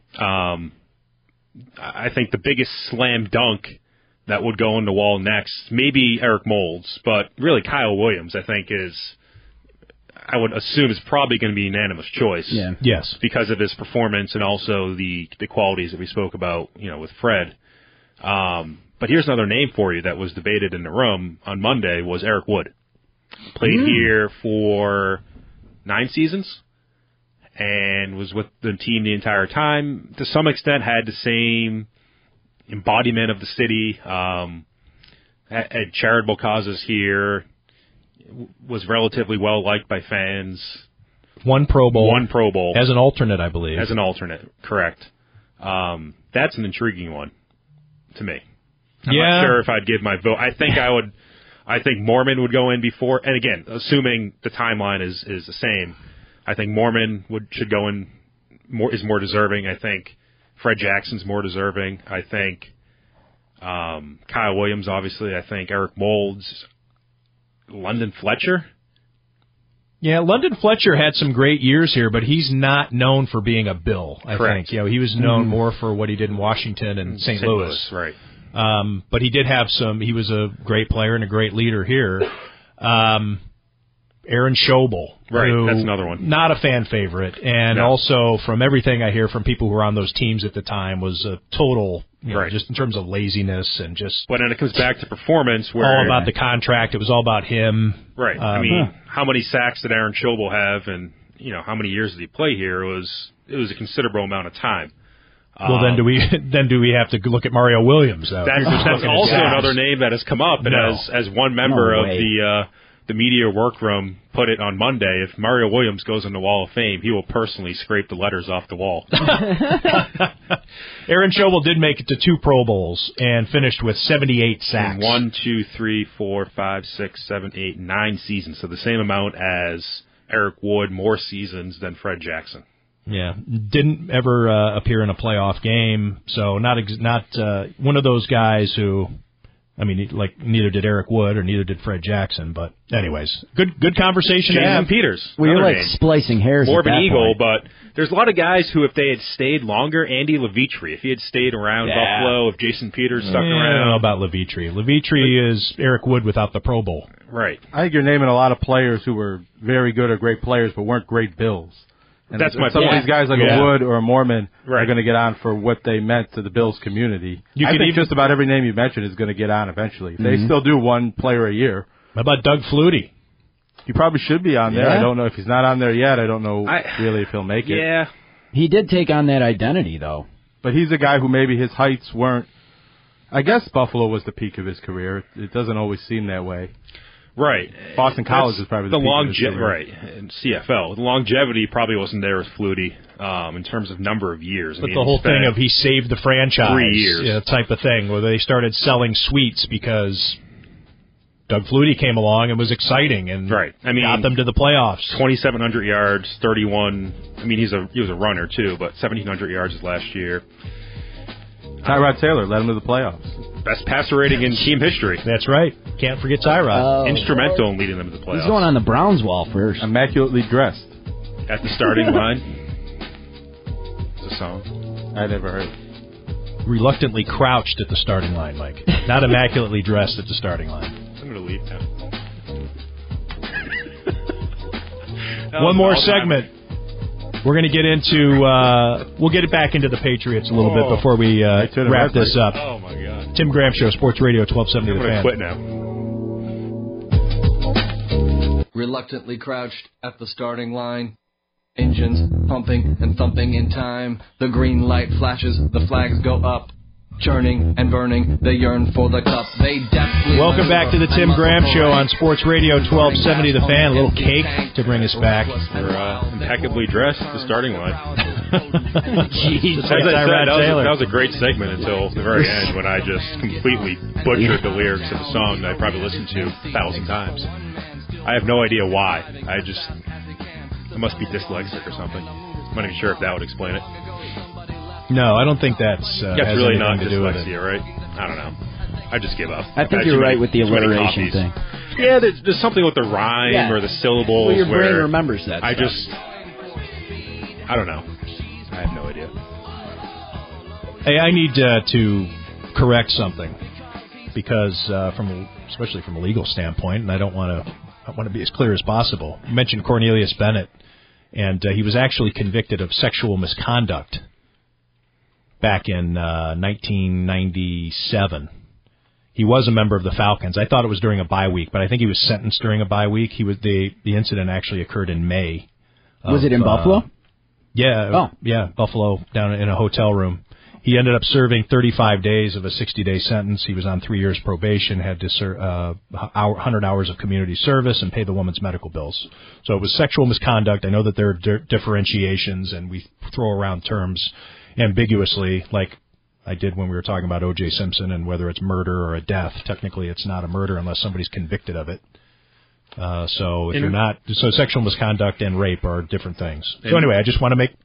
I think the biggest slam dunk that would go on the wall next, maybe Eric Moulds, but really Kyle Williams, I think I would assume is probably going to be a unanimous choice. Yeah. Yes. Because of his performance and also the qualities that we spoke about, with Fred. But here's another name for you that was debated in the room on Monday was Eric Wood. Played here for 9 seasons and was with the team the entire time. To some extent had the same embodiment of the city, had charitable causes here, was relatively well liked by fans. One Pro Bowl. As an alternate, I believe. As an alternate, correct. That's an intriguing one to me. I'm not sure if I'd give my vote. I think Mormon would go in before, and again, assuming the timeline is the same, I think Mormon should go in, is more deserving. I think Fred Jackson's more deserving. I think Kyle Williams, obviously. I think Eric Moulds, London Fletcher. Yeah, London Fletcher had some great years here, but he's not known for being a Bill, I think. He was known more for what he did in Washington and St. Louis. Right. But he did have he was a great player and a great leader here. Aaron Schobel. Right, that's another one. Not a fan favorite. And also, from everything I hear from people who were on those teams at the time, was a total, just in terms of laziness and just... But then it comes back to performance, where... all about the contract. It was all about him. Right. I mean, how many sacks did Aaron Schobel have, and, how many years did he play here? It was a considerable amount of time. Well, then do we have to look at Mario Williams? Though? That's also another name that has come up, and as one member of the media workroom put it on Monday, if Mario Williams goes in the Wall of Fame, he will personally scrape the letters off the wall. Aaron Schobel did make it to 2 Pro Bowls and finished with 78 sacks. 1, 2, 3, 4, 5, 6, 7, 8, 9 seasons, so the same amount as Eric Wood, more seasons than Fred Jackson. Yeah, didn't ever appear in a playoff game, so not one of those guys who, I mean, like neither did Eric Wood or neither did Fred Jackson. But anyways, good conversation. Jason Peters, we were like splicing hairs. More of an eagle, point. but there's a lot of guys who, if they had stayed longer, Andy Levitre, if he had stayed around Buffalo, if Jason Peters stuck around. I don't know about Levitre. Levitre is Eric Wood without the Pro Bowl. Right. I think you're naming a lot of players who were very good or great players, but weren't great Bills. And that's my some point. of these guys like a Wood or a Mormon are going to get on for what they meant to the Bills community. I think just about every name you mentioned is going to get on eventually. They still do one player a year. How about Doug Flutie? He probably should be on there. I don't know if he's not on there yet. I don't know really if he'll make it. Yeah. He did take on that identity, though. But he's a guy who maybe his heights weren't... I guess Buffalo was the peak of his career. It doesn't always seem that way. Right. Boston College is probably the peak of his career. Right, and CFL. The longevity probably wasn't there with Flutie in terms of number of years. But the whole thing of he saved the franchise. 3 years. Type of thing, where they started selling suites because Doug Flutie came along and was exciting and right. I mean, got them to the playoffs. 2,700 yards, 31. I mean, he was a runner too, but 1,700 yards his last year. Tyrod Taylor led him to the playoffs. Best passer rating in team history. That's right. Can't forget Tyrod. Instrumental in leading them to the playoffs. He's going on the Browns wall first. Immaculately dressed. At the starting line. It's a song. I never heard. Reluctantly crouched at the starting line, Mike. Not immaculately dressed at the starting line. I'm going to leave now. One more segment. We're going to get into, we'll get it back into the Patriots a little bit before we wrap this up. Oh, my God. Tim Graham Show, Sports Radio 1270 The Fan. I'm going to quit now. Reluctantly crouched at the starting line. Engines pumping and thumping in time. The green light flashes, the flags go up. Churning and burning, they yearn for the cup. They definitely. Welcome back to the Tim Graham Show on Sports Radio 1270 The Fan. A little cake to bring us back. We're impeccably dressed at the starting line. Jeez, As I said, that was a great segment until the very end when I just completely butchered the lyrics of a song that I probably listened to 1,000 times. I have no idea why. I must be dyslexic or something. I'm not even sure if that would explain it. No, I don't think that's has really not to do with it. dyslexia, right? I don't know. I just give up. I think you're right with the alliteration thing. Yeah, there's something with the rhyme or the syllables. Well, your where brain remembers that. I don't know. I have no idea. Hey, I need to correct something because especially from a legal standpoint, and I want to be as clear as possible. You mentioned Cornelius Bennett, and he was actually convicted of sexual misconduct back in 1997. He was a member of the Falcons. I thought it was during a bye week, but I think he was sentenced during a bye week. The incident actually occurred in May. Was it in Buffalo? Yeah. Yeah, Buffalo, down in a hotel room. He ended up serving 35 days of a 60-day sentence. He was on 3 years probation, had to serve 100 hours of community service, and pay the woman's medical bills. So it was sexual misconduct. I know that there are differentiations, and we throw around terms ambiguously, like I did when we were talking about O.J. Simpson and whether it's murder or a death. Technically, it's not a murder unless somebody's convicted of it. So if you're not, so sexual misconduct and rape are different things. So anyway, I just want to make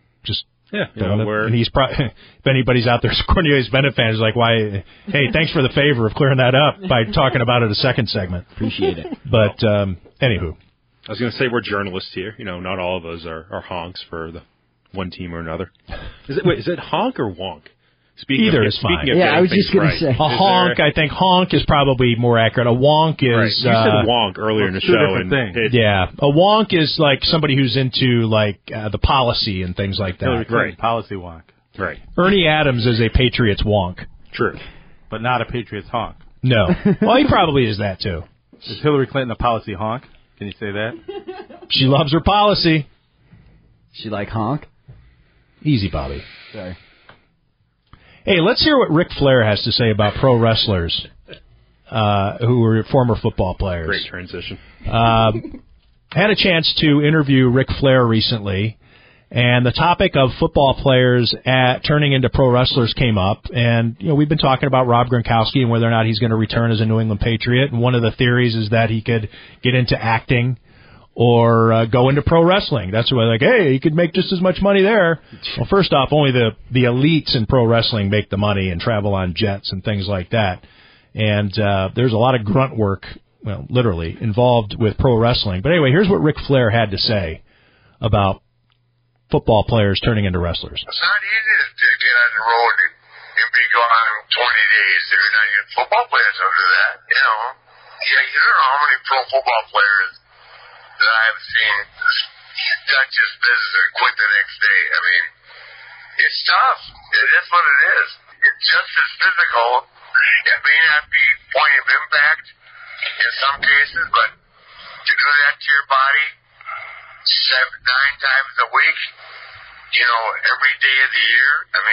and he's if anybody's out there, Cornelius Bennett fan is like, why? Hey, thanks for the favor of clearing that up by talking about it a second segment. Appreciate it. But anywho, I was going to say we're journalists here. You know, not all of us are honks for the one team or another. Is it honk or wonk? Either is fine. I was just going to say. A honk, I think honk is probably more accurate. A wonk is... Right. You said wonk earlier in the show. A wonk is like somebody who's into like the policy and things like that. Right. Policy wonk. Right. Ernie Adams is a Patriots wonk. True. But not a Patriots honk. No. Well, he probably is that too. Is Hillary Clinton a policy honk? Can you say that? She loves her policy. She like honk? Easy, Bobby. Sorry. Hey, let's hear what Ric Flair has to say about pro wrestlers who were former football players. Great transition. Had a chance to interview Ric Flair recently, and the topic of football players turning into pro wrestlers came up. And, you know, we've been talking about Rob Gronkowski and whether or not he's going to return as a New England Patriot. And one of the theories is that he could get into acting or go into pro wrestling. That's why, like, hey, you could make just as much money there. Well, first off, only the elites in pro wrestling make the money and travel on jets and things like that. And there's a lot of grunt work, well, literally, involved with pro wrestling. But anyway, here's what Ric Flair had to say about football players turning into wrestlers. It's not easy to get on the road and be gone 20 days if you're not getting football players under that. You know, you don't know how many pro football players that I've seen touch this business and quit the next day. I mean, it's tough. It is what it is. It's just as physical. It may not be point of impact in some cases, but to do that to your body 9 times a week, you know, every day of the year,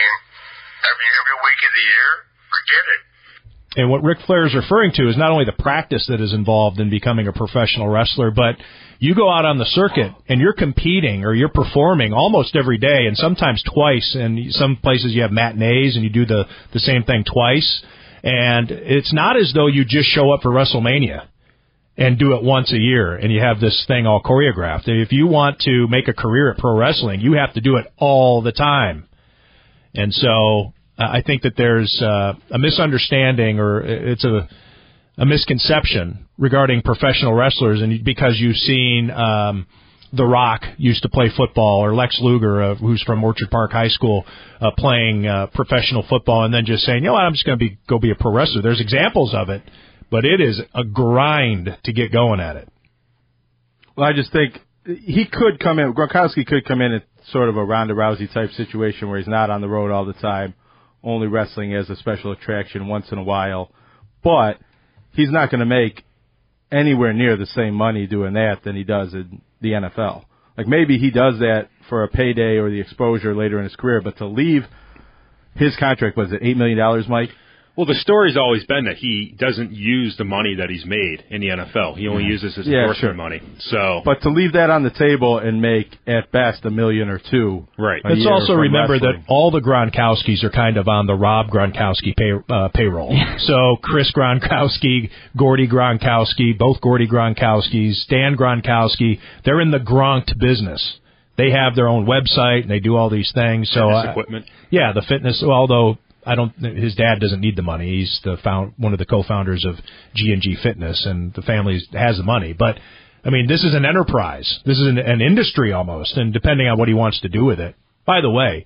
every week of the year, forget it. And what Ric Flair is referring to is not only the practice that is involved in becoming a professional wrestler, but you go out on the circuit and you're competing or you're performing almost every day and sometimes twice. And some places you have matinees and you do the same thing twice. And it's not as though you just show up for WrestleMania and do it once a year and you have this thing all choreographed. If you want to make a career at pro wrestling, you have to do it all the time. And so I think that there's a misunderstanding, or it's a misconception regarding professional wrestlers, and because you've seen The Rock used to play football, or Lex Luger, who's from Orchard Park High School, playing professional football, and then just saying, you know what, I'm just going to go be a pro wrestler. There's examples of it, but it is a grind to get going at it. Well, I just think he could come in, Gronkowski could come in at sort of a Ronda Rousey type situation where he's not on the road all the time, only wrestling as a special attraction once in a while, but he's not going to make anywhere near the same money doing that than he does in the NFL. Like, maybe he does that for a payday or the exposure later in his career, but to leave his contract, was it $8 million, Mike? Well, the story's always been that he doesn't use the money that he's made in the NFL. He only uses his endorsement money. So, but to leave that on the table and make, at best, $1 million or $2 million. Right. Let's also remember that all the Gronkowskis are kind of on the Rob Gronkowski payroll. So Chris Gronkowski, Gordy Gronkowski, both Gordy Gronkowskis, Stan Gronkowski, they're in the Gronk business. They have their own website and they do all these things. So fitness equipment. Yeah, the fitness. Although his dad doesn't need the money. He's one of the co-founders of G&G Fitness, and the family has the money. But I mean, this is an enterprise. This is an industry almost, and depending on what he wants to do with it. By the way,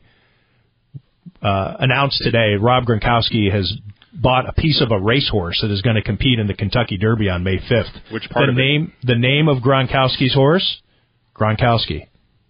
announced today, Rob Gronkowski has bought a piece of a racehorse that is going to compete in the Kentucky Derby on May 5th. Which part The name of Gronkowski's horse? Gronkowski.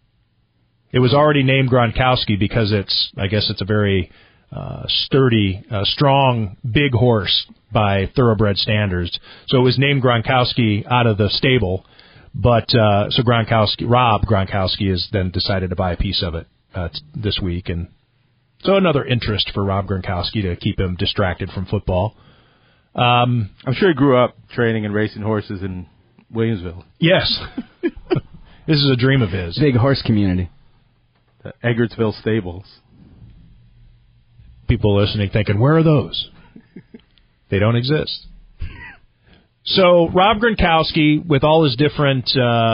It was already named Gronkowski because I guess it's a very sturdy, strong, big horse by thoroughbred standards. So it was named Gronkowski out of the stable, but so Rob Gronkowski has then decided to buy a piece of it this week, and so another interest for Rob Gronkowski to keep him distracted from football. I'm sure he grew up training and racing horses in Williamsville. Yes. This is a dream of his. Big horse community. The Eggertsville Stables. People listening thinking, where are those? They don't exist. So Rob Gronkowski, with all his different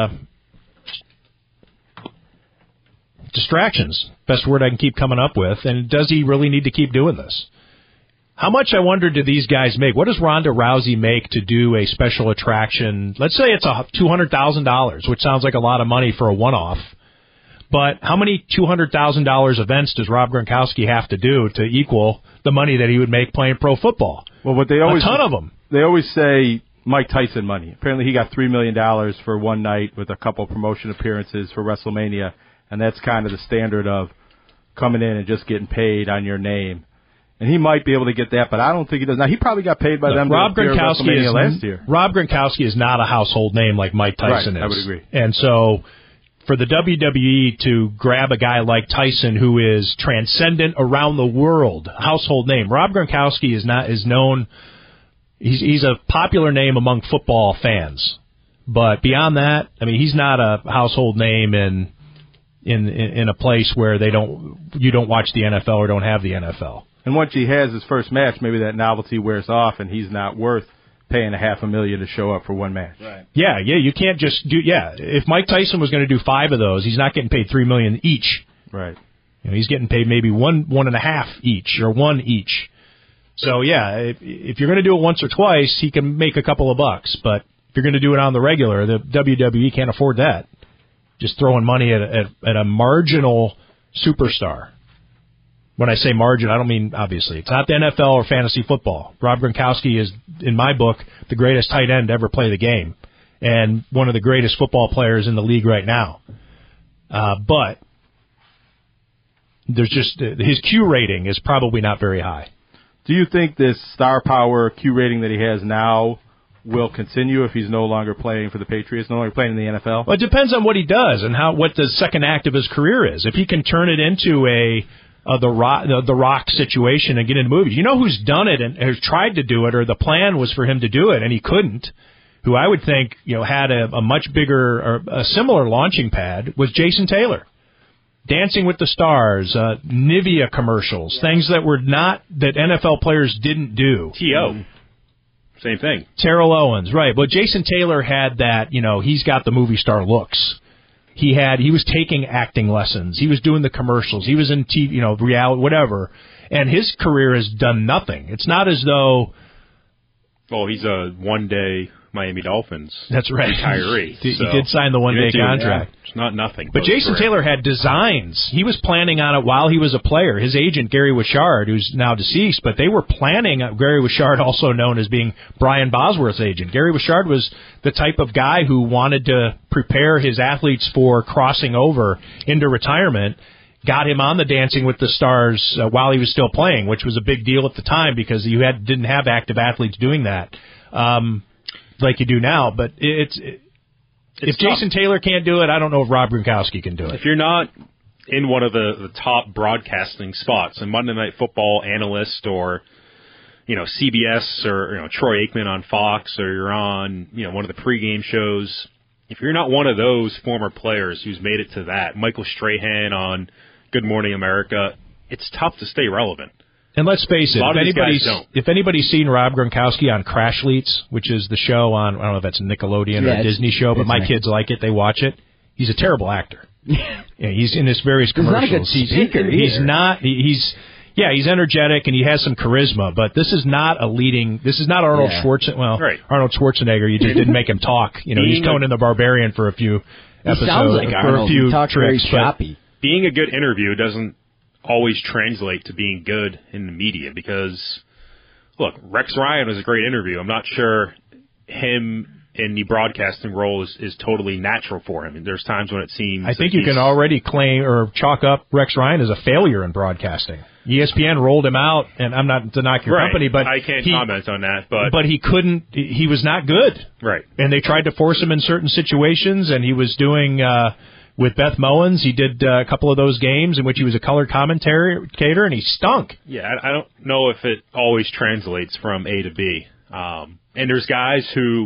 distractions, best word I can keep coming up with, and does he really need to keep doing this? How much, I wonder, do these guys make? What does Ronda Rousey make to do a special attraction? Let's say it's $200,000, which sounds like a lot of money for a one-off. But how many $200,000 events does Rob Gronkowski have to do to equal the money that he would make playing pro football? Well, what they always a ton of them. They always say Mike Tyson money. Apparently, he got $3 million for one night with a couple promotion appearances for WrestleMania, and that's kind of the standard of coming in and just getting paid on your name. And he might be able to get that, but I don't think he does. Now, he probably got paid by them Rob Gronkowski last year. Rob Gronkowski is not a household name like Mike Tyson is. I would agree. And so for the WWE to grab a guy like Tyson, who is transcendent around the world, household name. Rob Gronkowski is known. He's a popular name among football fans, but beyond that, I mean, he's not a household name in a place where you don't watch the NFL or don't have the NFL. And once he has his first match, maybe that novelty wears off, and he's not worth paying $500,000 to show up for one match. Right. Yeah, you can't just do. Yeah, if Mike Tyson was going to do 5 of those, he's not getting paid $3 million each. Right. He's getting paid maybe one and a half each, or one each. So yeah, if you're going to do it once or twice, he can make a couple of bucks. But if you're going to do it on the regular, the WWE can't afford that. Just throwing money at a marginal superstar. When I say margin, I don't mean, obviously, it's not the NFL or fantasy football. Rob Gronkowski is, in my book, the greatest tight end to ever play the game, and one of the greatest football players in the league right now. But there's just his Q rating is probably not very high. Do you think this star power Q rating that he has now will continue if he's no longer playing for the Patriots, no longer playing in the NFL? Well, it depends on what he does and what the second act of his career is. If he can turn it into the Rock situation and get into movies. You know who's done it and has tried to do it, or the plan was for him to do it and he couldn't, who I would think had a much bigger or a similar launching pad, was Jason Taylor. Dancing with the Stars, Nivea commercials, things that NFL players didn't do. T.O. Same thing. Terrell Owens, right. But Jason Taylor had that, he's got the movie star looks. He was taking acting lessons. He was doing the commercials. He was in TV, reality, whatever. And his career has done nothing. It's not as though... Well, he's a one-day Miami Dolphins retiree. He did sign the one-day contract. It's not nothing. But Jason Taylor had designs. He was planning on it while he was a player. His agent, Gary Wishard, who's now deceased, but they were planning, Gary Wishard, also known as being Brian Bosworth's agent. Gary Wishard was the type of guy who wanted to prepare his athletes for crossing over into retirement, got him on the Dancing with the Stars while he was still playing, which was a big deal at the time because you didn't have active athletes doing that like you do now. But if Jason Taylor can't do it, I don't know if Rob Gronkowski can do it. If you're not in one of the top broadcasting spots, a Monday Night Football analyst or CBS or Troy Aikman on Fox, or you're on one of the pregame shows, if you're not one of those former players who's made it to that, Michael Strahan on Good Morning America, it's tough to stay relevant. And let's face it, if anybody's seen Rob Gronkowski on Crashleets, which is the show on, I don't know if that's a Nickelodeon or a Disney show, but my kids like it, they watch it, he's a terrible actor. He's in his various commercials. He's not a good speaker either. He's not, he's energetic and he has some charisma, but this is not Arnold Schwarzenegger. Well, Arnold Schwarzenegger, you just didn't make him talk. He's Conan the Barbarian for a few episodes. He sounds like Arnold. He talks very choppy. Being a good interview doesn't always translate to being good in the media because, look, Rex Ryan was a great interview. I'm not sure him in the broadcasting role is totally natural for him. And there's times when it seems... I think you can already claim or chalk up Rex Ryan as a failure in broadcasting. ESPN rolled him out, and I'm not to knock your company, but... I can't comment on that, but... But he couldn't... He was not good. Right. And they tried to force him in certain situations, and he was doing... with Beth Mowins, he did a couple of those games in which he was a color commentator, and he stunk. Yeah, I don't know if it always translates from A to B. And there's guys who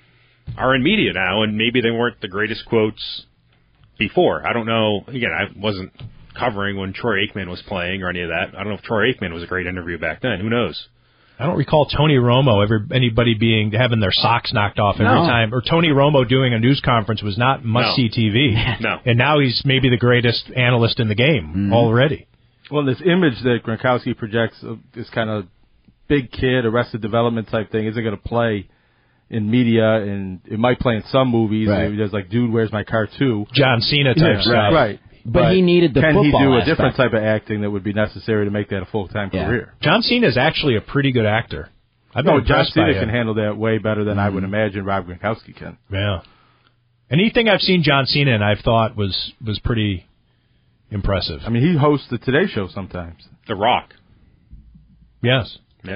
are in media now, and maybe they weren't the greatest quotes before. I don't know. Again, I wasn't covering when Troy Aikman was playing or any of that. I don't know if Troy Aikman was a great interview back then. Who knows? I don't recall Tony Romo anybody having their socks knocked off every time, or Tony Romo doing a news conference was not must-see TV. No. And now he's maybe the greatest analyst in the game already. Well, this image that Gronkowski projects of this kind of big kid, Arrested Development type thing isn't going to play in media, and it might play in some movies. Right. Maybe there's like Dude, Where's My Car 2? John Cena type stuff. Right. But he needed the football Can he do aspect. a different type of acting that would be necessary to make that a full-time career? John Cena is actually a pretty good actor. John Cena can handle that way better than I would imagine Rob Gronkowski can. Yeah. Anything I've seen John Cena in, I've thought was pretty impressive. I mean, he hosts the Today Show sometimes. The Rock. Yes. Yeah.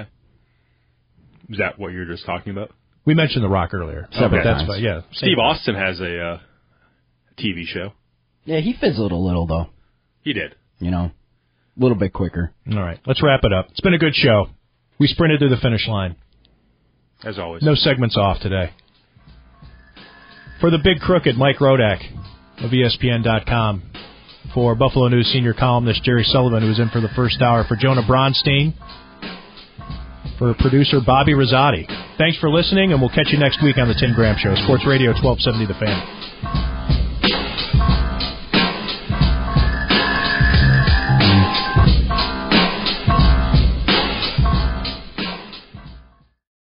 Is that what you were just talking about? We mentioned The Rock earlier. Several times. Fine. Yeah. Steve Austin has a TV show. Yeah, he fizzled a little, though. He did. A little bit quicker. All right, let's wrap it up. It's been a good show. We sprinted to the finish line. As always. No segments off today. For the Big Crooked, Mike Rodak of ESPN.com. For Buffalo News senior columnist Jerry Sullivan, who was in for the first hour. For Jonah Bronstein. For producer Bobby Rosati. Thanks for listening, and we'll catch you next week on the Tim Graham Show. Sports Radio 1270 The Fan.